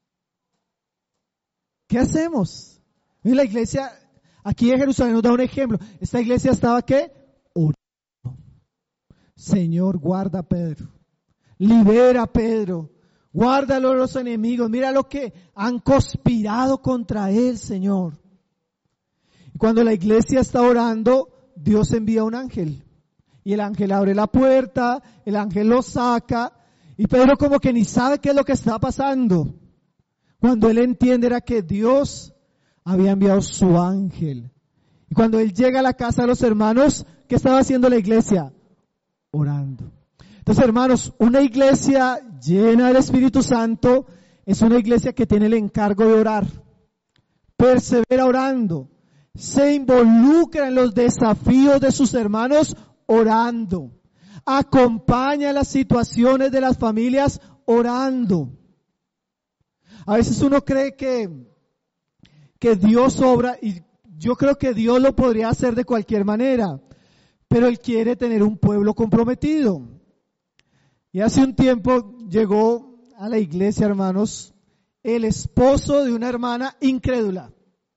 [SPEAKER 2] ¿Qué hacemos? Y la iglesia, aquí en Jerusalén nos da un ejemplo. Esta iglesia estaba ¿qué? Orando. Señor, guarda a Pedro. Libera a Pedro. Guárdalo de los enemigos. Mira lo que han conspirado contra él, Señor. Y cuando la iglesia está orando, Dios envía un ángel. Y el ángel abre la puerta, el ángel lo saca. Y Pedro como que ni sabe qué es lo que está pasando. Cuando él entiende era que Dios había enviado su ángel. Y cuando él llega a la casa de los hermanos, ¿qué estaba haciendo la iglesia? Orando. Entonces, hermanos, una iglesia llena del Espíritu Santo es una iglesia que tiene el encargo de orar. Persevera orando. Se involucra en los desafíos de sus hermanos orando. Acompaña las situaciones de las familias orando. A veces uno cree que, que Dios obra, y yo creo que Dios lo podría hacer de cualquier manera, pero Él quiere tener un pueblo comprometido. Y hace un tiempo llegó a la iglesia, hermanos, el esposo de una hermana incrédula.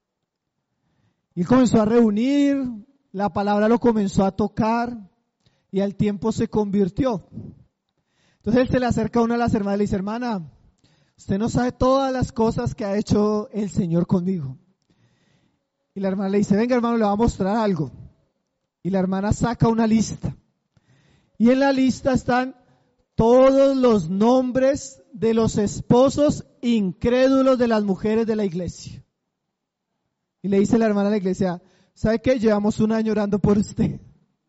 [SPEAKER 2] Y comenzó a reunir, la palabra lo comenzó a tocar y al tiempo se convirtió. Entonces él se le acerca a una de las hermanas y le dice, hermana, usted no sabe todas las cosas que ha hecho el Señor conmigo. Y la hermana le dice, venga hermano, le voy a mostrar algo. Y la hermana saca una lista. Y en la lista están todos los nombres de los esposos incrédulos de las mujeres de la iglesia. Y le dice la hermana a la iglesia, ¿sabe qué? Llevamos un año orando por usted.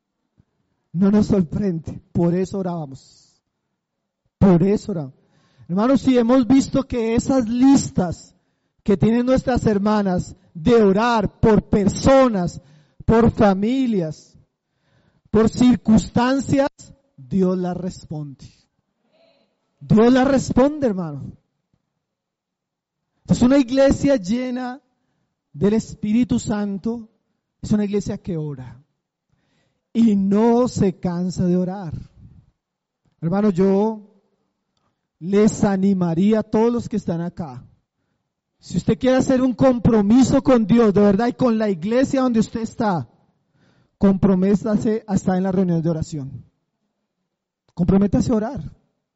[SPEAKER 2] No nos sorprende, por eso orábamos. Por eso orábamos. Hermanos, si hemos visto que esas listas que tienen nuestras hermanas de orar por personas, por familias, por circunstancias, Dios las responde. Dios las responde, hermano. Es una iglesia llena del Espíritu Santo, es una iglesia que ora y no se cansa de orar. Hermano, yo les animaría a todos los que están acá. Si usted quiere hacer un compromiso con Dios, de verdad, y con la iglesia donde usted está, comprométase a estar en las reuniones de oración. Comprométase a orar.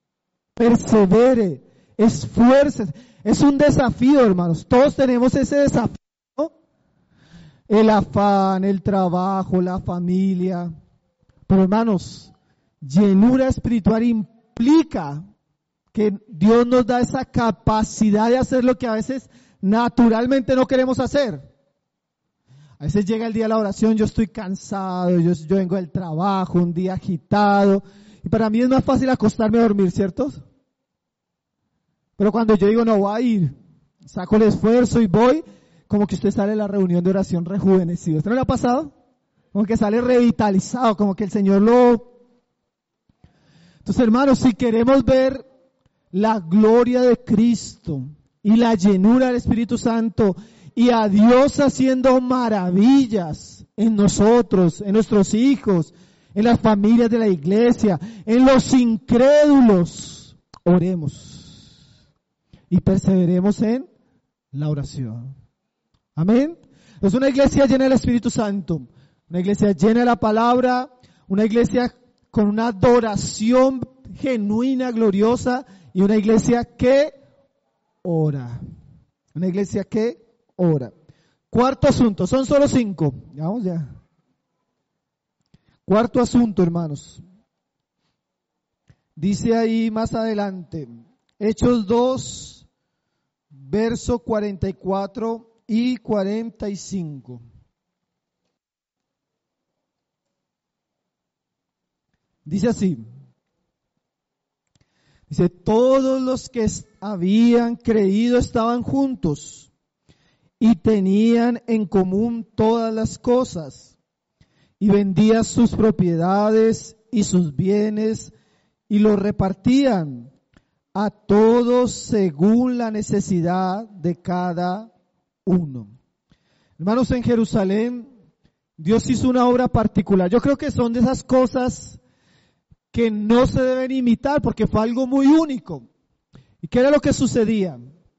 [SPEAKER 2] Persevere, esfuércese. Es un desafío, hermanos. Todos tenemos ese desafío, ¿no? El afán, el trabajo, la familia. Pero, hermanos, llenura espiritual implica que Dios nos da esa capacidad de hacer lo que a veces naturalmente no queremos hacer. A veces llega el día de la oración, yo estoy cansado, yo, yo vengo del trabajo, un día agitado, y para mí es más fácil acostarme a dormir, ¿cierto? Pero cuando yo digo, no, voy a ir, saco el esfuerzo y voy, como que usted sale de la reunión de oración rejuvenecido. ¿Usted no le ha pasado? Como que sale revitalizado, como que el Señor lo... Entonces, hermanos, si queremos ver la gloria de Cristo y la llenura del Espíritu Santo y a Dios haciendo maravillas en nosotros, en nuestros hijos, en las familias de la iglesia, en los incrédulos, oremos y perseveremos en la oración. Amén. Es una iglesia llena del Espíritu Santo, una iglesia llena de la palabra, una iglesia con una adoración genuina, gloriosa, y una iglesia que ora. Una iglesia que obra. Cuarto asunto, son solo cinco. Ya vamos ya. Cuarto asunto, hermanos. Dice ahí más adelante, Hechos dos, verso cuarenta y cuatro y cuarenta y cinco. Dice así. Dice, todos los que habían creído estaban juntos y tenían en común todas las cosas, y vendían sus propiedades y sus bienes y los repartían a todos según la necesidad de cada uno. Hermanos, en Jerusalén Dios hizo una obra particular. Yo creo que son de esas cosas que no se deben imitar porque fue algo muy único. ¿Y qué era lo que sucedía?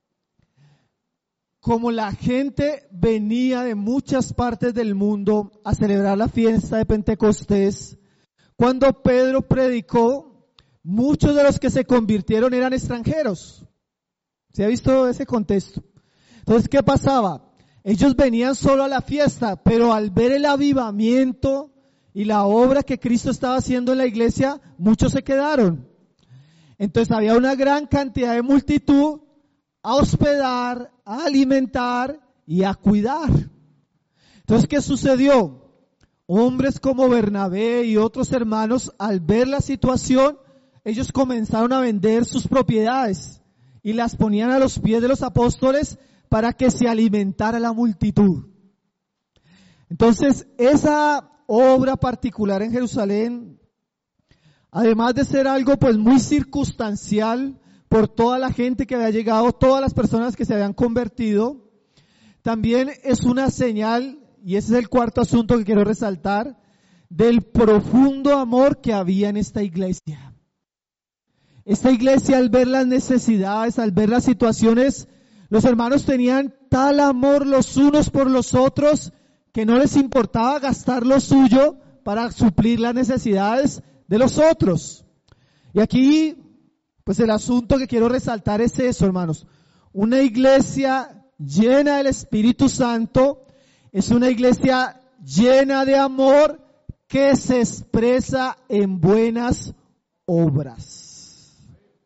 [SPEAKER 2] Como la gente venía de muchas partes del mundo a celebrar la fiesta de Pentecostés, cuando Pedro predicó, muchos de los que se convirtieron eran extranjeros. ¿Se ha visto ese contexto? Entonces, ¿qué pasaba? Ellos venían solo a la fiesta, pero al ver el avivamiento y la obra que Cristo estaba haciendo en la iglesia, muchos se quedaron. Entonces había una gran cantidad de multitud a hospedar, a alimentar y a cuidar. Entonces, ¿qué sucedió? Hombres como Bernabé y otros hermanos, al ver la situación, ellos comenzaron a vender sus propiedades y las ponían a los pies de los apóstoles para que se alimentara la multitud. Entonces, esa obra particular en Jerusalén, además de ser algo pues muy circunstancial por toda la gente que había llegado, todas las personas que se habían convertido, también es una señal, y ese es el cuarto asunto que quiero resaltar, del profundo amor que había en esta iglesia. Esta iglesia, al ver las necesidades, al ver las situaciones, los hermanos tenían tal amor los unos por los otros que no les importaba gastar lo suyo para suplir las necesidades de los otros. Y aquí, pues el asunto que quiero resaltar es eso, hermanos. Una iglesia llena del Espíritu Santo es una iglesia llena de amor que se expresa en buenas obras.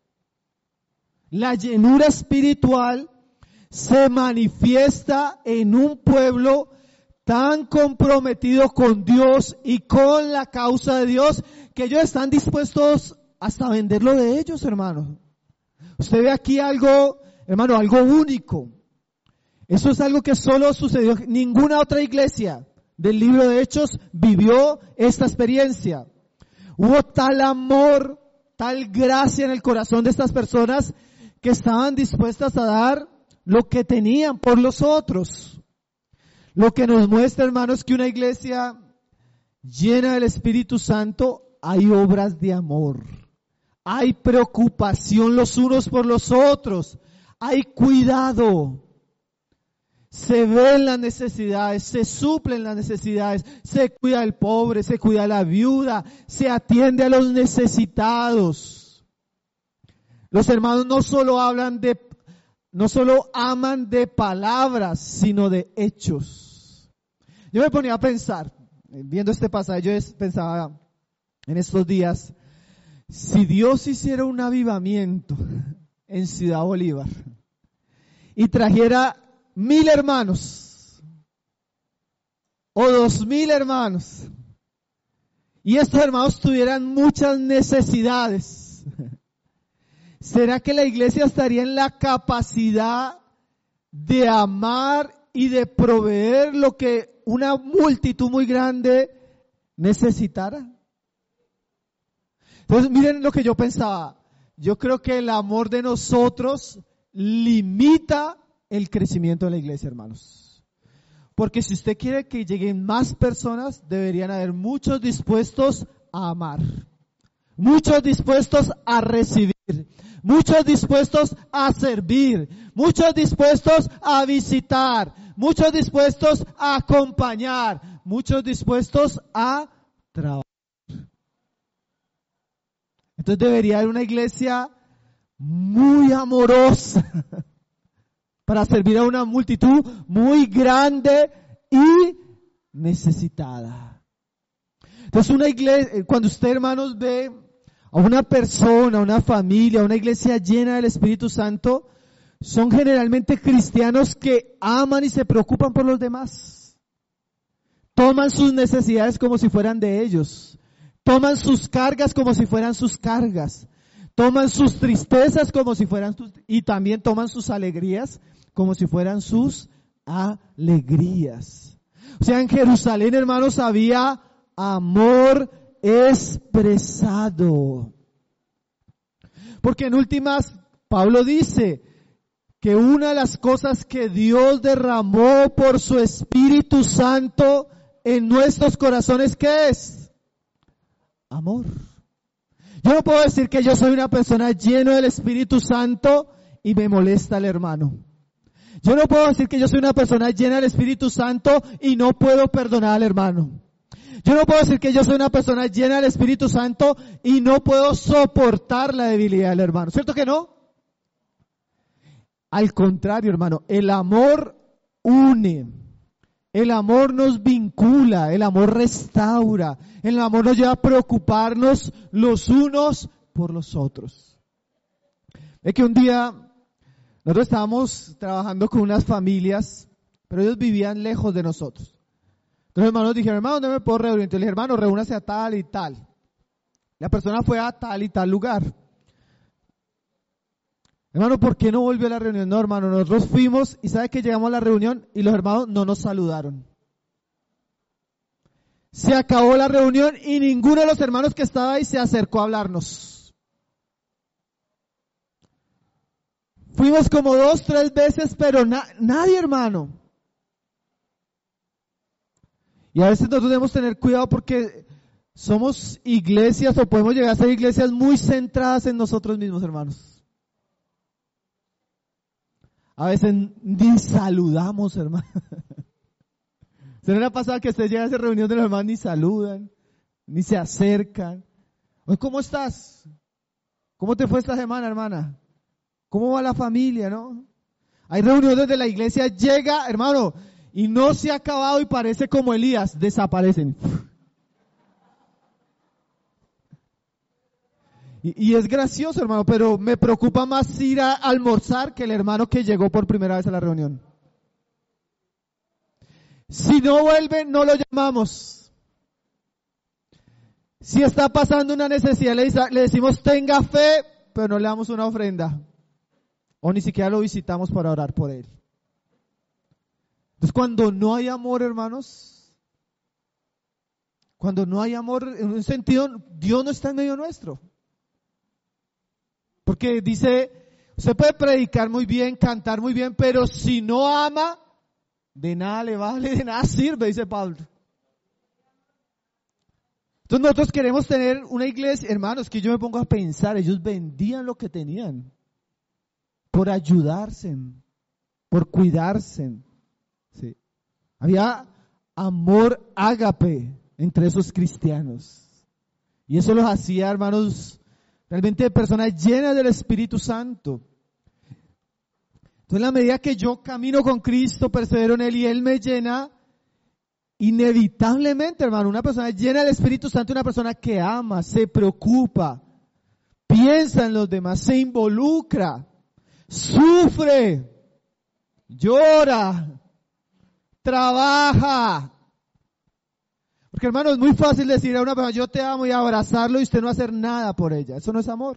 [SPEAKER 2] La llenura espiritual se manifiesta en un pueblo tan comprometido con Dios y con la causa de Dios que ellos están dispuestos hasta vender lo de ellos, hermano. Usted ve aquí algo, hermano, algo único. Eso es algo que solo sucedió. Ninguna otra iglesia del libro de Hechos vivió esta experiencia. Hubo tal amor, tal gracia en el corazón de estas personas que estaban dispuestas a dar lo que tenían por los otros. Lo que nos muestra, hermanos, que una iglesia llena del Espíritu Santo hay obras de amor. Hay preocupación los unos por los otros. Hay cuidado. Se ven las necesidades, se suplen las necesidades, se cuida al pobre, se cuida a la viuda, se atiende a los necesitados. Los hermanos no solo hablan de, no solo aman de palabras, sino de hechos. Yo me ponía a pensar, viendo este pasaje, yo pensaba en estos días, si Dios hiciera un avivamiento en Ciudad Bolívar y trajera mil hermanos o dos mil hermanos y estos hermanos tuvieran muchas necesidades, ¿será que la iglesia estaría en la capacidad de amar y de proveer lo que una multitud muy grande necesitara? Entonces miren lo que yo pensaba. Yo creo que el amor de nosotros limita el crecimiento de la iglesia, hermanos. Porque si usted quiere que lleguen más personas, deberían haber muchos dispuestos a amar, muchos dispuestos a recibir, muchos dispuestos a servir, muchos dispuestos a visitar, muchos dispuestos a acompañar, muchos dispuestos a trabajar. Entonces debería haber una iglesia muy amorosa, para servir a una multitud muy grande y necesitada. Entonces una iglesia, cuando usted, hermanos, ve a una persona, a una familia, a una iglesia llena del Espíritu Santo, son generalmente cristianos que aman y se preocupan por los demás. Toman sus necesidades como si fueran de ellos. Toman sus cargas como si fueran sus cargas. Toman sus tristezas como si fueran sus, y también toman sus alegrías como si fueran sus alegrías. O sea, en Jerusalén, hermanos, había amor expresado. Porque en últimas, Pablo dice que una de las cosas que Dios derramó por su Espíritu Santo en nuestros corazones, ¿qué es? Amor. Yo no puedo decir que yo soy una persona llena del Espíritu Santo y me molesta el hermano. Yo no puedo decir que yo soy una persona llena del Espíritu Santo y no puedo perdonar al hermano. Yo no puedo decir que yo soy una persona llena del Espíritu Santo y no puedo soportar la debilidad del hermano. ¿Cierto que no? Al contrario, hermano, el amor une. El amor nos vincula, el amor restaura, el amor nos lleva a preocuparnos los unos por los otros. Es que un día nosotros estábamos trabajando con unas familias, pero ellos vivían lejos de nosotros. Entonces los hermanos dijeron, hermano, ¿dónde me puedo reunir? Entonces le dije, hermano, reúnase a tal y tal. La persona fue a tal y tal lugar. Hermano, ¿por qué no volvió a la reunión? No, hermano, nosotros fuimos y sabe que llegamos a la reunión y los hermanos no nos saludaron. Se acabó la reunión y ninguno de los hermanos que estaba ahí se acercó a hablarnos. Fuimos como dos, tres veces, pero na- nadie, hermano. Y a veces nosotros debemos tener cuidado porque somos iglesias o podemos llegar a ser iglesias muy centradas en nosotros mismos, hermanos. A veces ni saludamos, hermano. ¿Se le ha pasado que usted llega a esa reunión de los hermanos ni saludan, ni se acercan? Oye, ¿cómo estás? ¿Cómo te fue esta semana, hermana? ¿Cómo va la familia, no? Hay reuniones donde la iglesia llega, hermano, y no se ha acabado y parece como Elías, desaparecen. Y, y es gracioso, hermano, pero me preocupa más ir a almorzar que el hermano que llegó por primera vez a la reunión. Si no vuelve, no lo llamamos. Si está pasando una necesidad, le, le decimos tenga fe, pero no le damos una ofrenda. O ni siquiera lo visitamos para orar por él. Entonces, cuando no hay amor, hermanos, cuando no hay amor, en un sentido, Dios no está en medio nuestro. Porque dice, usted puede predicar muy bien, cantar muy bien, pero si no ama, de nada le vale, de nada sirve, dice Pablo. Entonces nosotros queremos tener una iglesia, hermanos, que yo me pongo a pensar, ellos vendían lo que tenían, por ayudarse, por cuidarse. Sí. Había amor ágape entre esos cristianos. Y eso los hacía, hermanos, realmente personas llenas del Espíritu Santo. Entonces, en la medida que yo camino con Cristo, persevero en Él y Él me llena, inevitablemente, hermano, una persona llena del Espíritu Santo, una persona que ama, se preocupa, piensa en los demás, se involucra, sufre, llora, trabaja. Porque, hermano, es muy fácil decir a una persona, yo te amo y abrazarlo y usted no hacer nada por ella. Eso no es amor.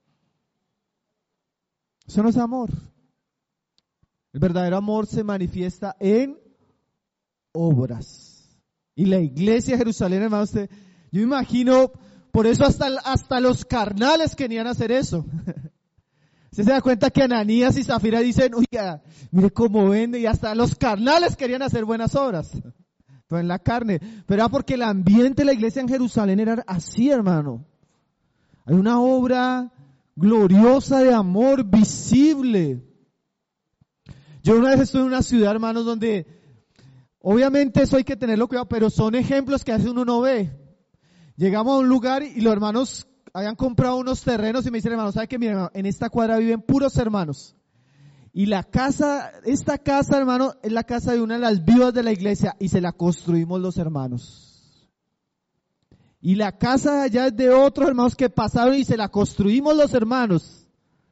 [SPEAKER 2] Eso no es amor. El verdadero amor se manifiesta en obras. Y la iglesia de Jerusalén, hermano, usted, yo me imagino, por eso hasta, hasta los carnales querían hacer eso. Usted se da cuenta que Ananías y Zafira dicen, oiga, mire cómo vende, y hasta los carnales querían hacer buenas obras. Pero en la carne. Pero era porque el ambiente de la iglesia en Jerusalén era así, hermano. Hay una obra gloriosa de amor visible. Yo una vez estuve en una ciudad, hermanos, donde obviamente eso hay que tenerlo cuidado, pero son ejemplos que a veces uno no ve. Llegamos a un lugar y los hermanos habían comprado unos terrenos y me dicen, hermano, ¿sabe qué? Mira, hermano, en esta cuadra viven puros hermanos. Y la casa, esta casa, hermano, es la casa de una de las viudas de la iglesia y se la construimos los hermanos. Y la casa de allá es de otros hermanos que pasaron y se la construimos los hermanos.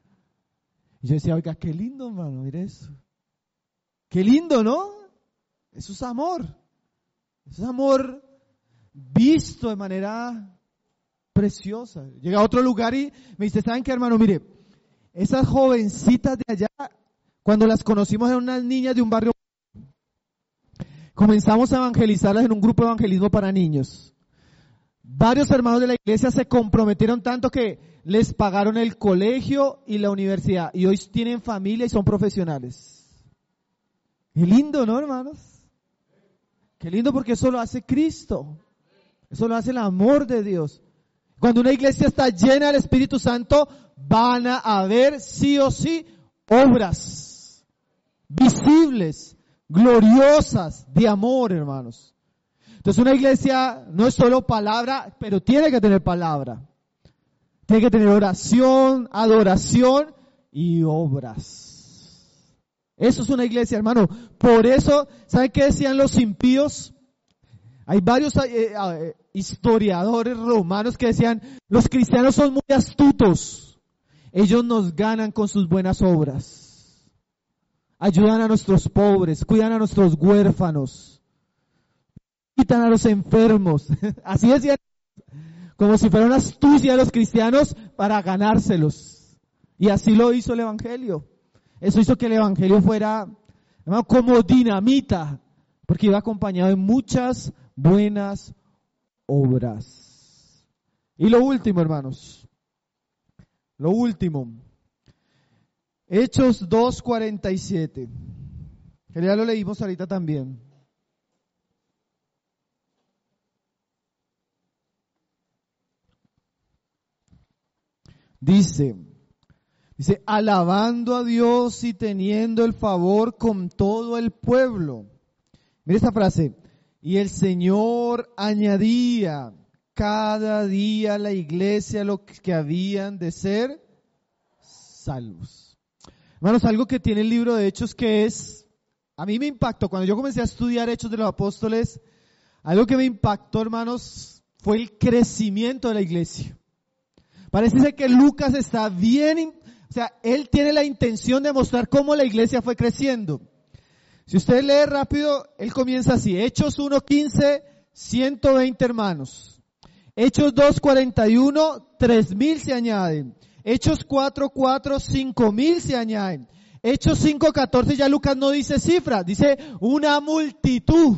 [SPEAKER 2] Y yo decía, oiga, qué lindo, hermano, mire eso. Qué lindo, ¿no? Eso es amor. Eso es amor visto de manera preciosa. Llega a otro lugar y me dice, ¿saben qué, hermano? Mire, esas jovencitas de allá, cuando las conocimos eran unas niñas de un barrio. Comenzamos a evangelizarlas en un grupo de evangelismo para niños. Varios hermanos de la iglesia se comprometieron tanto que les pagaron el colegio y la universidad. Y hoy tienen familia y son profesionales. Qué lindo, ¿no, hermanos? Qué lindo porque eso lo hace Cristo. Eso lo hace el amor de Dios. Cuando una iglesia está llena del Espíritu Santo, van a haber sí o sí obras visibles, gloriosas, de amor, hermanos. Entonces una iglesia no es solo palabra, pero tiene que tener palabra. Tiene que tener oración, adoración y obras. Eso es una iglesia, hermano. Por eso, ¿saben qué decían los impíos? Hay varios eh, eh, historiadores romanos que decían, los cristianos son muy astutos. Ellos nos ganan con sus buenas obras. Ayudan a nuestros pobres, cuidan a nuestros huérfanos, quitan a los enfermos. Así decían, como si fuera una astucia de los cristianos para ganárselos. Y así lo hizo el Evangelio. Eso hizo que el Evangelio fuera, hermano, como dinamita, porque iba acompañado de muchas buenas obras. Y lo último, hermanos, lo último, Hechos dos cuarenta y siete, que ya lo leímos ahorita también. Dice, dice, alabando a Dios y teniendo el favor con todo el pueblo. Mira esta frase. Y el Señor añadía cada día a la iglesia lo que habían de ser salvos. Hermanos, algo que tiene el libro de Hechos que es, a mí me impactó, cuando yo comencé a estudiar Hechos de los Apóstoles, algo que me impactó, hermanos, fue el crecimiento de la iglesia. Parece ser que Lucas está bien, o sea, él tiene la intención de mostrar cómo la iglesia fue creciendo. Si usted lee rápido, él comienza así, Hechos uno quince, ciento veinte hermanos. Hechos dos cuarenta y uno, tres mil se añaden. Hechos cuatro cuatro, cinco mil se añaden. Hechos cinco catorce, ya Lucas no dice cifras, dice una multitud.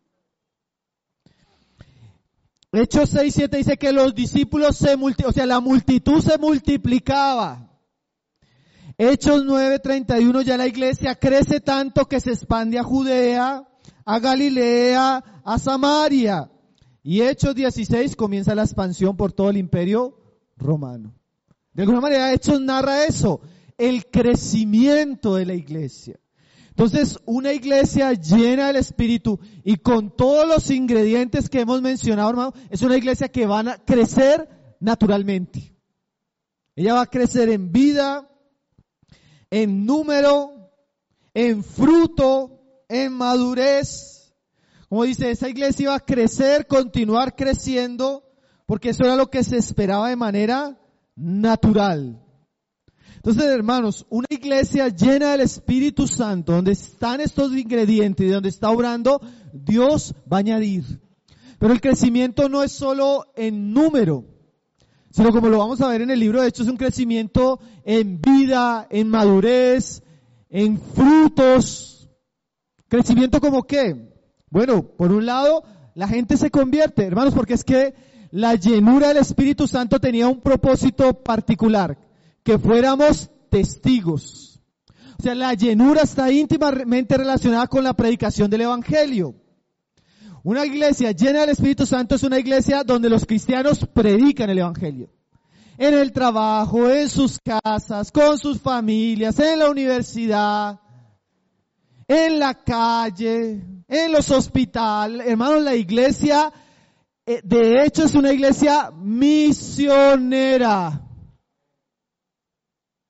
[SPEAKER 2] Hechos seis siete dice que los discípulos se multiplicaban, o sea, la multitud se multiplicaba. Hechos nueve treinta y uno, ya la iglesia crece tanto que se expande a Judea, a Galilea, a Samaria. Y Hechos dieciséis comienza la expansión por todo el imperio romano. De alguna manera Hechos narra eso, el crecimiento de la iglesia. Entonces, una iglesia llena del Espíritu y con todos los ingredientes que hemos mencionado, hermano, es una iglesia que va a crecer naturalmente. Ella va a crecer en vida, en número, en fruto, en madurez. Como dice, esa iglesia iba a crecer, continuar creciendo, porque eso era lo que se esperaba de manera natural. Entonces, hermanos, una iglesia llena del Espíritu Santo, donde están estos ingredientes y donde está obrando, Dios va a añadir. Pero el crecimiento no es solo en número, sino como lo vamos a ver en el libro de Hechos, es un crecimiento en vida, en madurez, en frutos. ¿Crecimiento como qué? Bueno, por un lado, la gente se convierte, hermanos, porque es que la llenura del Espíritu Santo tenía un propósito particular, que fuéramos testigos. O sea, la llenura está íntimamente relacionada con la predicación del Evangelio. Una iglesia llena del Espíritu Santo es una iglesia donde los cristianos predican el Evangelio. En el trabajo, en sus casas, con sus familias, en la universidad, en la calle, en los hospitales. Hermanos, la iglesia, de hecho, es una iglesia misionera.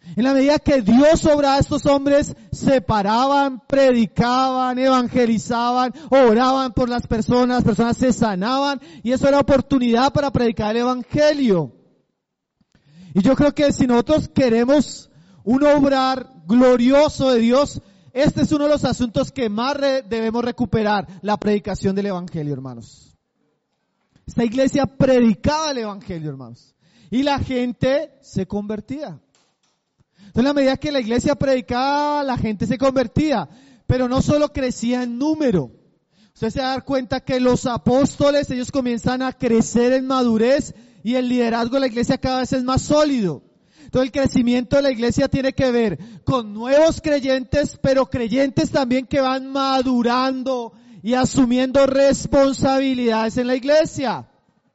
[SPEAKER 2] En la medida que Dios obraba, estos hombres se paraban, predicaban, evangelizaban, oraban por las personas, las personas se sanaban y eso era oportunidad para predicar el evangelio. Y yo creo que si nosotros queremos un obrar glorioso de Dios, este es uno de los asuntos que más re- debemos recuperar, la predicación del evangelio, hermanos. Esta iglesia predicaba el evangelio, hermanos, y la gente se convertía. Entonces, en la medida que la iglesia predicaba, la gente se convertía, pero no solo crecía en número. Usted se va a dar cuenta que los apóstoles, ellos comienzan a crecer en madurez y el liderazgo de la iglesia cada vez es más sólido. Entonces, el crecimiento de la iglesia tiene que ver con nuevos creyentes, pero creyentes también que van madurando y asumiendo responsabilidades en la iglesia.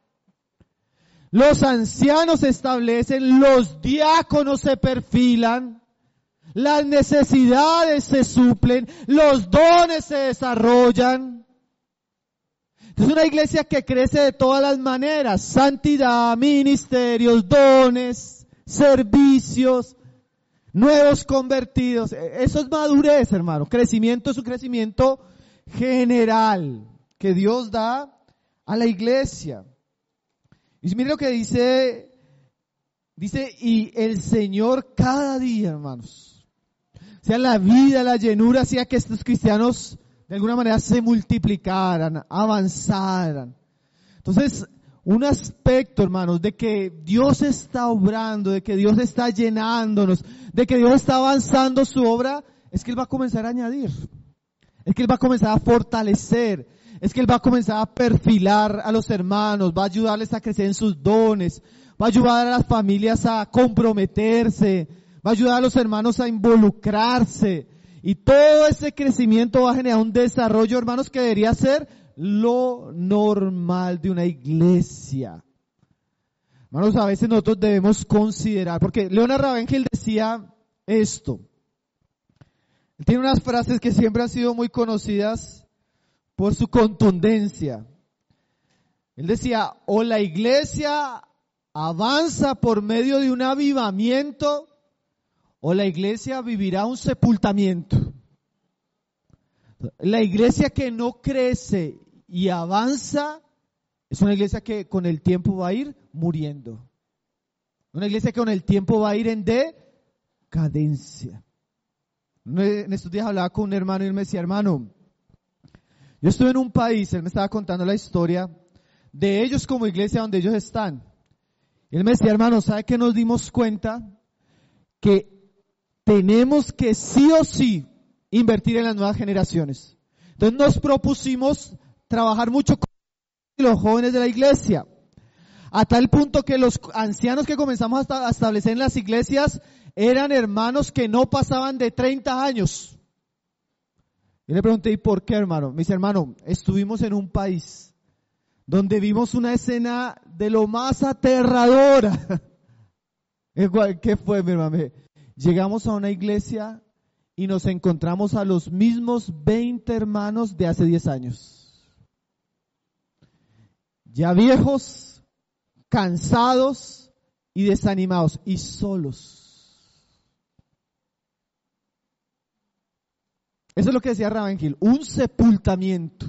[SPEAKER 2] Los ancianos se establecen, los diáconos se perfilan, las necesidades se suplen, los dones se desarrollan. Es una iglesia que crece de todas las maneras: santidad, ministerios, dones, servicios, nuevos convertidos. Eso es madurez, hermano. Crecimiento es un crecimiento general que Dios da a la iglesia. Y mire lo que dice, dice, y el Señor cada día, hermanos, o sea, la vida, la llenura, hacía que estos cristianos de alguna manera se multiplicaran, avanzaran. Entonces, un aspecto, hermanos, de que Dios está obrando, de que Dios está llenándonos, de que Dios está avanzando su obra, es que Él va a comenzar a añadir, es que Él va a comenzar a fortalecer, es que Él va a comenzar a perfilar a los hermanos, va a ayudarles a crecer en sus dones, va a ayudar a las familias a comprometerse, va a ayudar a los hermanos a involucrarse. Y todo ese crecimiento va a generar un desarrollo, hermanos, que debería ser lo normal de una iglesia. Hermanos, a veces nosotros debemos considerar, porque Leonard Ravenhill decía esto. Él tiene unas frases que siempre han sido muy conocidas por su contundencia. Él decía, o la iglesia avanza por medio de un avivamiento, o la iglesia vivirá un sepultamiento. La iglesia que no crece y avanza es una iglesia que con el tiempo va a ir muriendo. Una iglesia que con el tiempo va a ir en decadencia. En estos días hablaba con un hermano y él me decía, hermano, yo estuve en un país, él me estaba contando la historia de ellos como iglesia donde ellos están. Y él me decía, hermano, ¿sabe qué nos dimos cuenta? Que tenemos que sí o sí invertir en las nuevas generaciones. Entonces nos propusimos trabajar mucho con los jóvenes de la iglesia, a tal punto que los ancianos que comenzamos a establecer en las iglesias eran hermanos que no pasaban de treinta años. Y le pregunté, ¿y por qué, hermano? Me dice, hermano, estuvimos en un país donde vimos una escena de lo más aterradora. ¿Qué fue, mi hermano? Llegamos a una iglesia y nos encontramos a los mismos veinte hermanos de hace diez años. Ya viejos, cansados y desanimados y solos. Eso es lo que decía Ravenhill, un sepultamiento.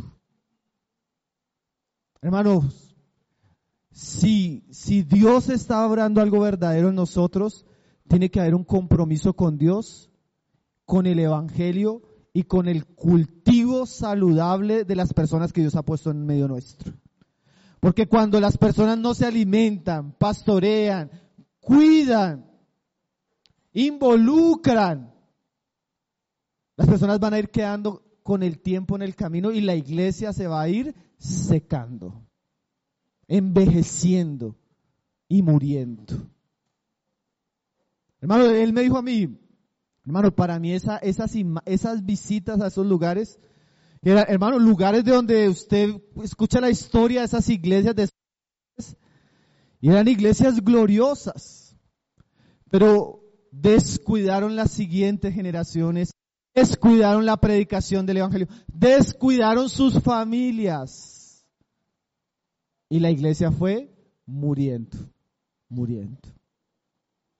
[SPEAKER 2] Hermanos, si, si Dios está obrando algo verdadero en nosotros, tiene que haber un compromiso con Dios, con el evangelio y con el cultivo saludable de las personas que Dios ha puesto en medio nuestro. Porque cuando las personas no se alimentan, pastorean, cuidan, involucran, las personas van a ir quedando con el tiempo en el camino y la iglesia se va a ir secando, envejeciendo y muriendo. Hermano, él me dijo a mí, hermano, para mí esa, esas, esas visitas a esos lugares, era, hermano, lugares de donde usted escucha la historia de esas iglesias, de esas, y eran iglesias gloriosas, pero descuidaron las siguientes generaciones, descuidaron la predicación del evangelio, descuidaron sus familias, y la iglesia fue muriendo, muriendo.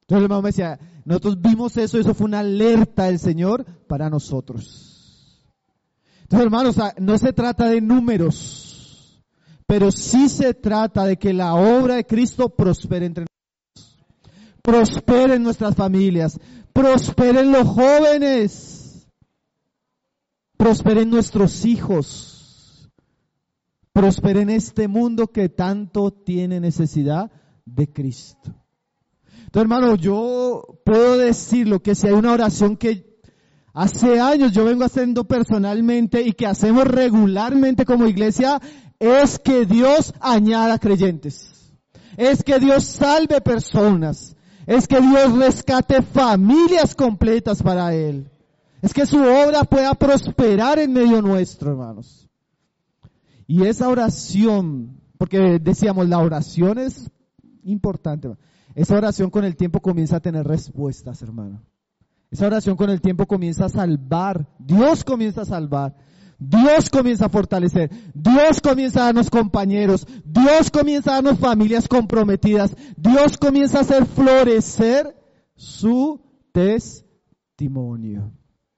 [SPEAKER 2] Entonces el hermano me decía, nosotros vimos eso, eso fue una alerta del Señor para nosotros. Entonces hermanos, no se trata de números, pero sí se trata de que la obra de Cristo prospere entre nosotros. Prospere en nuestras familias, prospere en los jóvenes, prospere en nuestros hijos, prospere en este mundo que tanto tiene necesidad de Cristo. Entonces, hermano, yo puedo decirlo que si hay una oración que hace años yo vengo haciendo personalmente y que hacemos regularmente como iglesia, es que Dios añada creyentes. Es que Dios salve personas. Es que Dios rescate familias completas para Él. Es que su obra pueda prosperar en medio nuestro, hermanos. Y esa oración, porque decíamos, la oración es importante, hermano. Esa oración con el tiempo comienza a tener respuestas, hermano. Esa oración con el tiempo comienza a salvar. Dios comienza a salvar. Dios comienza a fortalecer. Dios comienza a darnos compañeros. Dios comienza a darnos familias comprometidas. Dios comienza a hacer florecer su testimonio.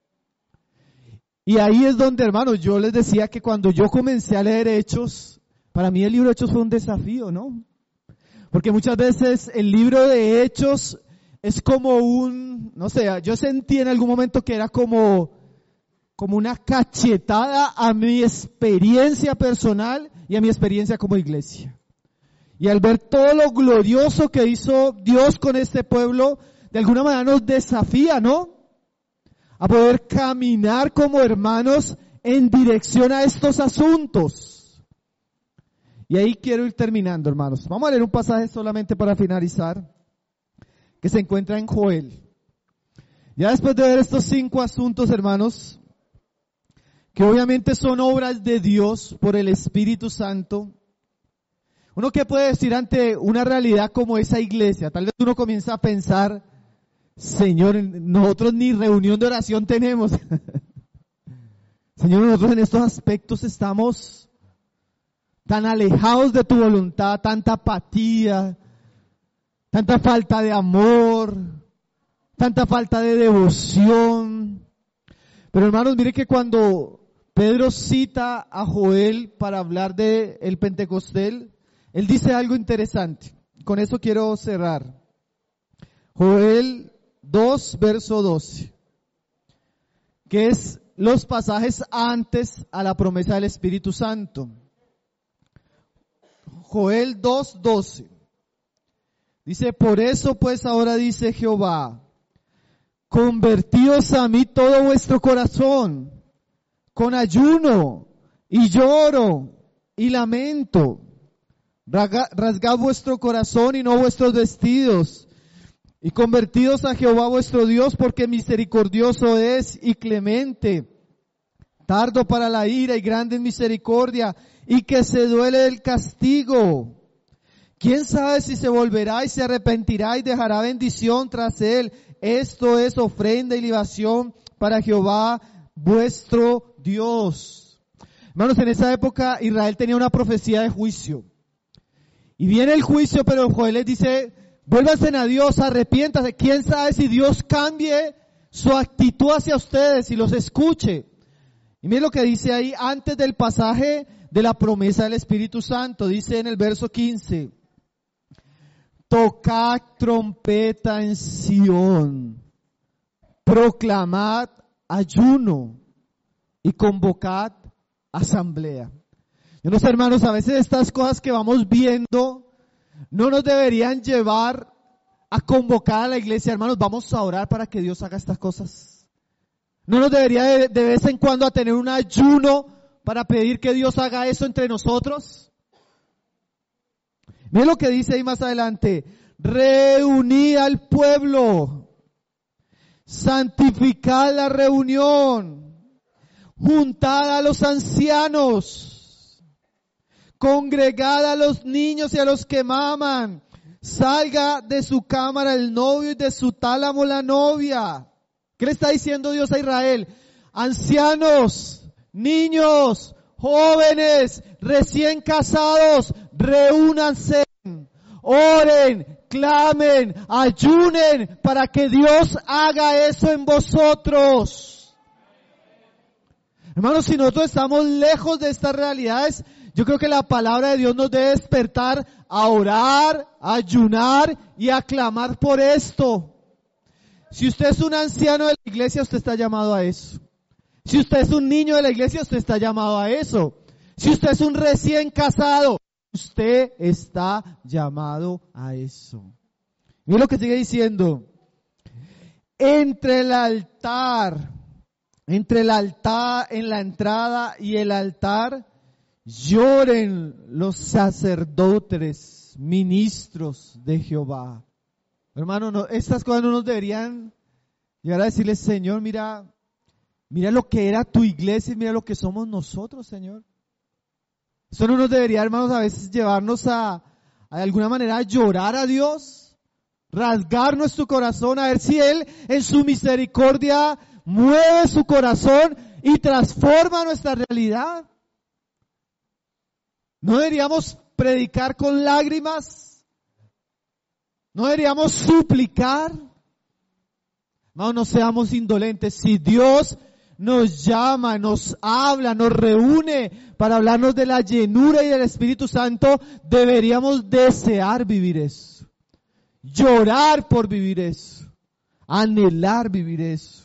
[SPEAKER 2] Y ahí es donde, hermanos, yo les decía que cuando yo comencé a leer Hechos, para mí el libro de Hechos fue un desafío, ¿no? Porque muchas veces el libro de Hechos es como un, no sé, yo sentí en algún momento que era como, como una cachetada a mi experiencia personal y a mi experiencia como iglesia. Y al ver todo lo glorioso que hizo Dios con este pueblo, de alguna manera nos desafía, ¿no? A poder caminar como hermanos en dirección a estos asuntos. Y ahí quiero ir terminando, hermanos. Vamos a leer un pasaje solamente para finalizar, que se encuentra en Joel. Ya después de ver estos cinco asuntos, hermanos, que obviamente son obras de Dios por el Espíritu Santo, uno que puede decir ante una realidad como esa iglesia, tal vez uno comienza a pensar, Señor, nosotros ni reunión de oración tenemos. Señor, nosotros en estos aspectos estamos tan alejados de tu voluntad, tanta apatía, tanta falta de amor, tanta falta de devoción. Pero hermanos, mire que cuando Pedro cita a Joel para hablar de el Pentecostés, él dice algo interesante. Con eso quiero cerrar. Joel dos, verso doce, que es los pasajes antes a la promesa del Espíritu Santo. Joel dos, doce. Dice, por eso pues ahora dice Jehová, convertíos a mí todo vuestro corazón, con ayuno y lloro y lamento. Rasgad vuestro corazón y no vuestros vestidos, y convertíos a Jehová vuestro Dios, porque misericordioso es y clemente, tardo para la ira y grande en misericordia, y que se duele del castigo. ¿Quién sabe si se volverá y se arrepentirá y dejará bendición tras él? Esto es ofrenda y libación para Jehová vuestro Dios. Hermanos, en esa época Israel tenía una profecía de juicio. Y viene el juicio, pero Joel les dice, vuélvanse a Dios, arrepiéntanse. ¿Quién sabe si Dios cambie su actitud hacia ustedes y los escuche? Y miren lo que dice ahí antes del pasaje de la promesa del Espíritu Santo. Dice en el verso quince, tocad trompeta en Sión, proclamad ayuno y convocad asamblea. Yo no sé, hermanos, a veces estas cosas que vamos viendo no nos deberían llevar a convocar a la iglesia. Hermanos, vamos a orar para que Dios haga estas cosas. No nos debería de, de vez en cuando a tener un ayuno para pedir que Dios haga eso entre nosotros. Miren lo que dice ahí más adelante. Reunid al pueblo, santificad la reunión, juntad a los ancianos, congregad a los niños y a los que maman, salga de su cámara el novio y de su tálamo la novia. ¿Qué le está diciendo Dios a Israel? Ancianos, niños, jóvenes, recién casados, reúnanse. oren, clamen, ayunen para que Dios haga eso en vosotros. Hermanos, si nosotros estamos lejos de estas realidades, yo creo que la palabra de Dios nos debe despertar a orar, a ayunar y a clamar por esto. Si usted es un anciano de la iglesia, usted está llamado a eso. Si usted es un niño de la iglesia, usted está llamado a eso. Si usted es un recién casado, usted está llamado a eso. Mira lo que sigue diciendo. Entre el altar, entre el altar, en la entrada y el altar, lloren los sacerdotes, ministros de Jehová. Hermano, no, estas cosas no nos deberían llegar a decirle, Señor, mira, mira lo que era tu iglesia y mira lo que somos nosotros, Señor. Eso no nos debería, hermanos, a veces llevarnos a, a de alguna manera a llorar a Dios, rasgar nuestro corazón, a ver si Él en su misericordia mueve su corazón y transforma nuestra realidad. No deberíamos predicar con lágrimas, no deberíamos suplicar. No, no seamos indolentes. Si Dios nos llama, nos habla, nos reúne para hablarnos de la llenura y del Espíritu Santo, deberíamos desear vivir eso, llorar por vivir eso, anhelar vivir eso.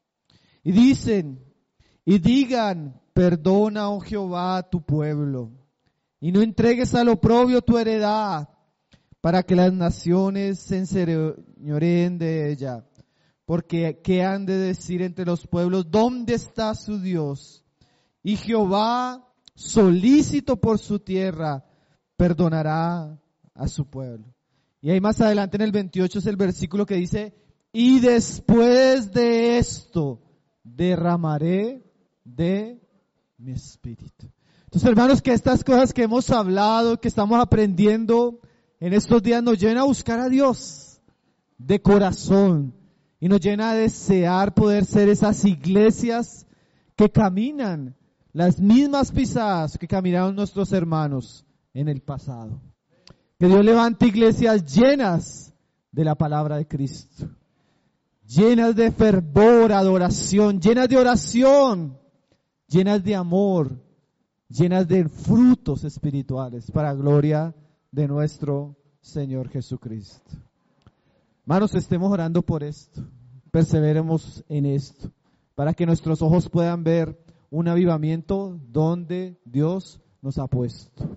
[SPEAKER 2] Y dicen, y digan, perdona, oh Jehová, a tu pueblo, y no entregues al oprobio tu heredad, para que las naciones se enseñoreen de ella. Porque ¿qué han de decir entre los pueblos? ¿Dónde está su Dios? Y Jehová, solícito por su tierra, perdonará a su pueblo. Y ahí más adelante en el veintiocho es el versículo que dice, y después de esto derramaré de mi espíritu. Entonces, hermanos, que estas cosas que hemos hablado, que estamos aprendiendo en estos días, nos lleven a buscar a Dios de corazón. Y nos llena de desear poder ser esas iglesias que caminan las mismas pisadas que caminaron nuestros hermanos en el pasado. Que Dios levante iglesias llenas de la palabra de Cristo. Llenas de fervor, adoración, llenas de oración, llenas de amor, llenas de frutos espirituales para gloria de nuestro Señor Jesucristo. Hermanos, estemos orando por esto, perseveremos en esto, para que nuestros ojos puedan ver un avivamiento donde Dios nos ha puesto.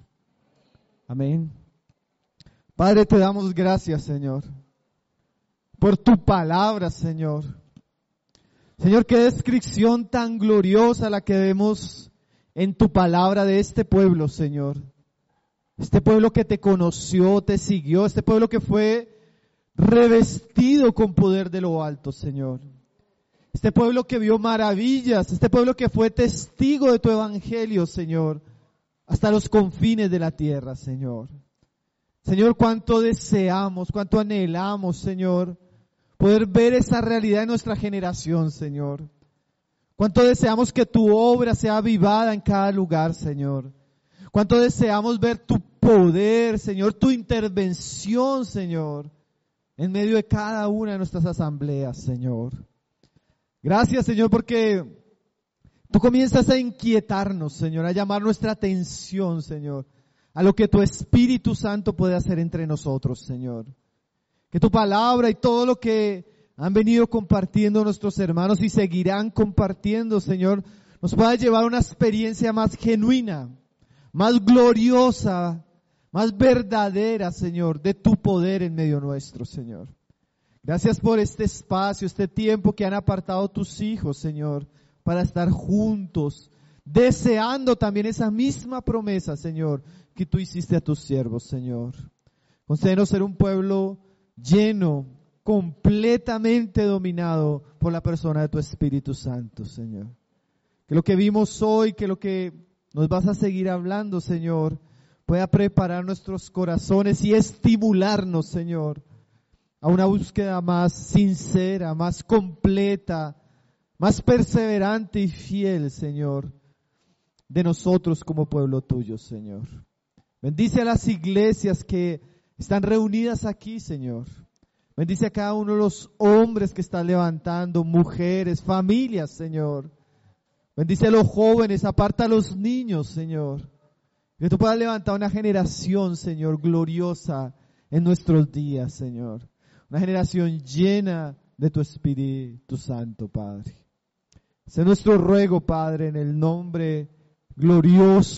[SPEAKER 2] Amén. Padre, te damos gracias, Señor, por tu palabra, Señor. Señor, qué descripción tan gloriosa la que vemos en tu palabra de este pueblo, Señor. Este pueblo que te conoció, te siguió, este pueblo que fue revestido con poder de lo alto, Señor. Este pueblo que vio maravillas, este pueblo que fue testigo de tu evangelio, Señor, hasta los confines de la tierra, Señor. Señor, cuánto deseamos, cuánto anhelamos, Señor, poder ver esa realidad en nuestra generación, Señor. Cuánto deseamos que tu obra sea avivada en cada lugar, Señor. Cuánto deseamos ver tu poder, Señor, tu intervención, Señor, en medio de cada una de nuestras asambleas, Señor. Gracias, Señor, porque tú comienzas a inquietarnos, Señor, a llamar nuestra atención, Señor, a lo que tu Espíritu Santo puede hacer entre nosotros, Señor. Que tu palabra y todo lo que han venido compartiendo nuestros hermanos y seguirán compartiendo, Señor, nos pueda llevar a una experiencia más genuina, más gloriosa, más verdadera, Señor, de tu poder en medio nuestro, Señor. Gracias por este espacio, este tiempo que han apartado tus hijos, Señor, para estar juntos, deseando también esa misma promesa, Señor, que tú hiciste a tus siervos, Señor. Concédenos ser un pueblo lleno, completamente dominado por la persona de tu Espíritu Santo, Señor. Que lo que vimos hoy, que lo que nos vas a seguir hablando, Señor, pueda preparar nuestros corazones y estimularnos, Señor, a una búsqueda más sincera, más completa, más perseverante y fiel, Señor, de nosotros como pueblo tuyo, Señor. Bendice a las iglesias que están reunidas aquí, Señor. Bendice a cada uno de los hombres que están levantando, mujeres, familias, Señor. Bendice a los jóvenes, aparta a los niños, Señor. Que tú puedas levantar una generación, Señor, gloriosa en nuestros días, Señor. Una generación llena de tu Espíritu Santo, Padre. Ese es nuestro ruego, Padre, en el nombre glorioso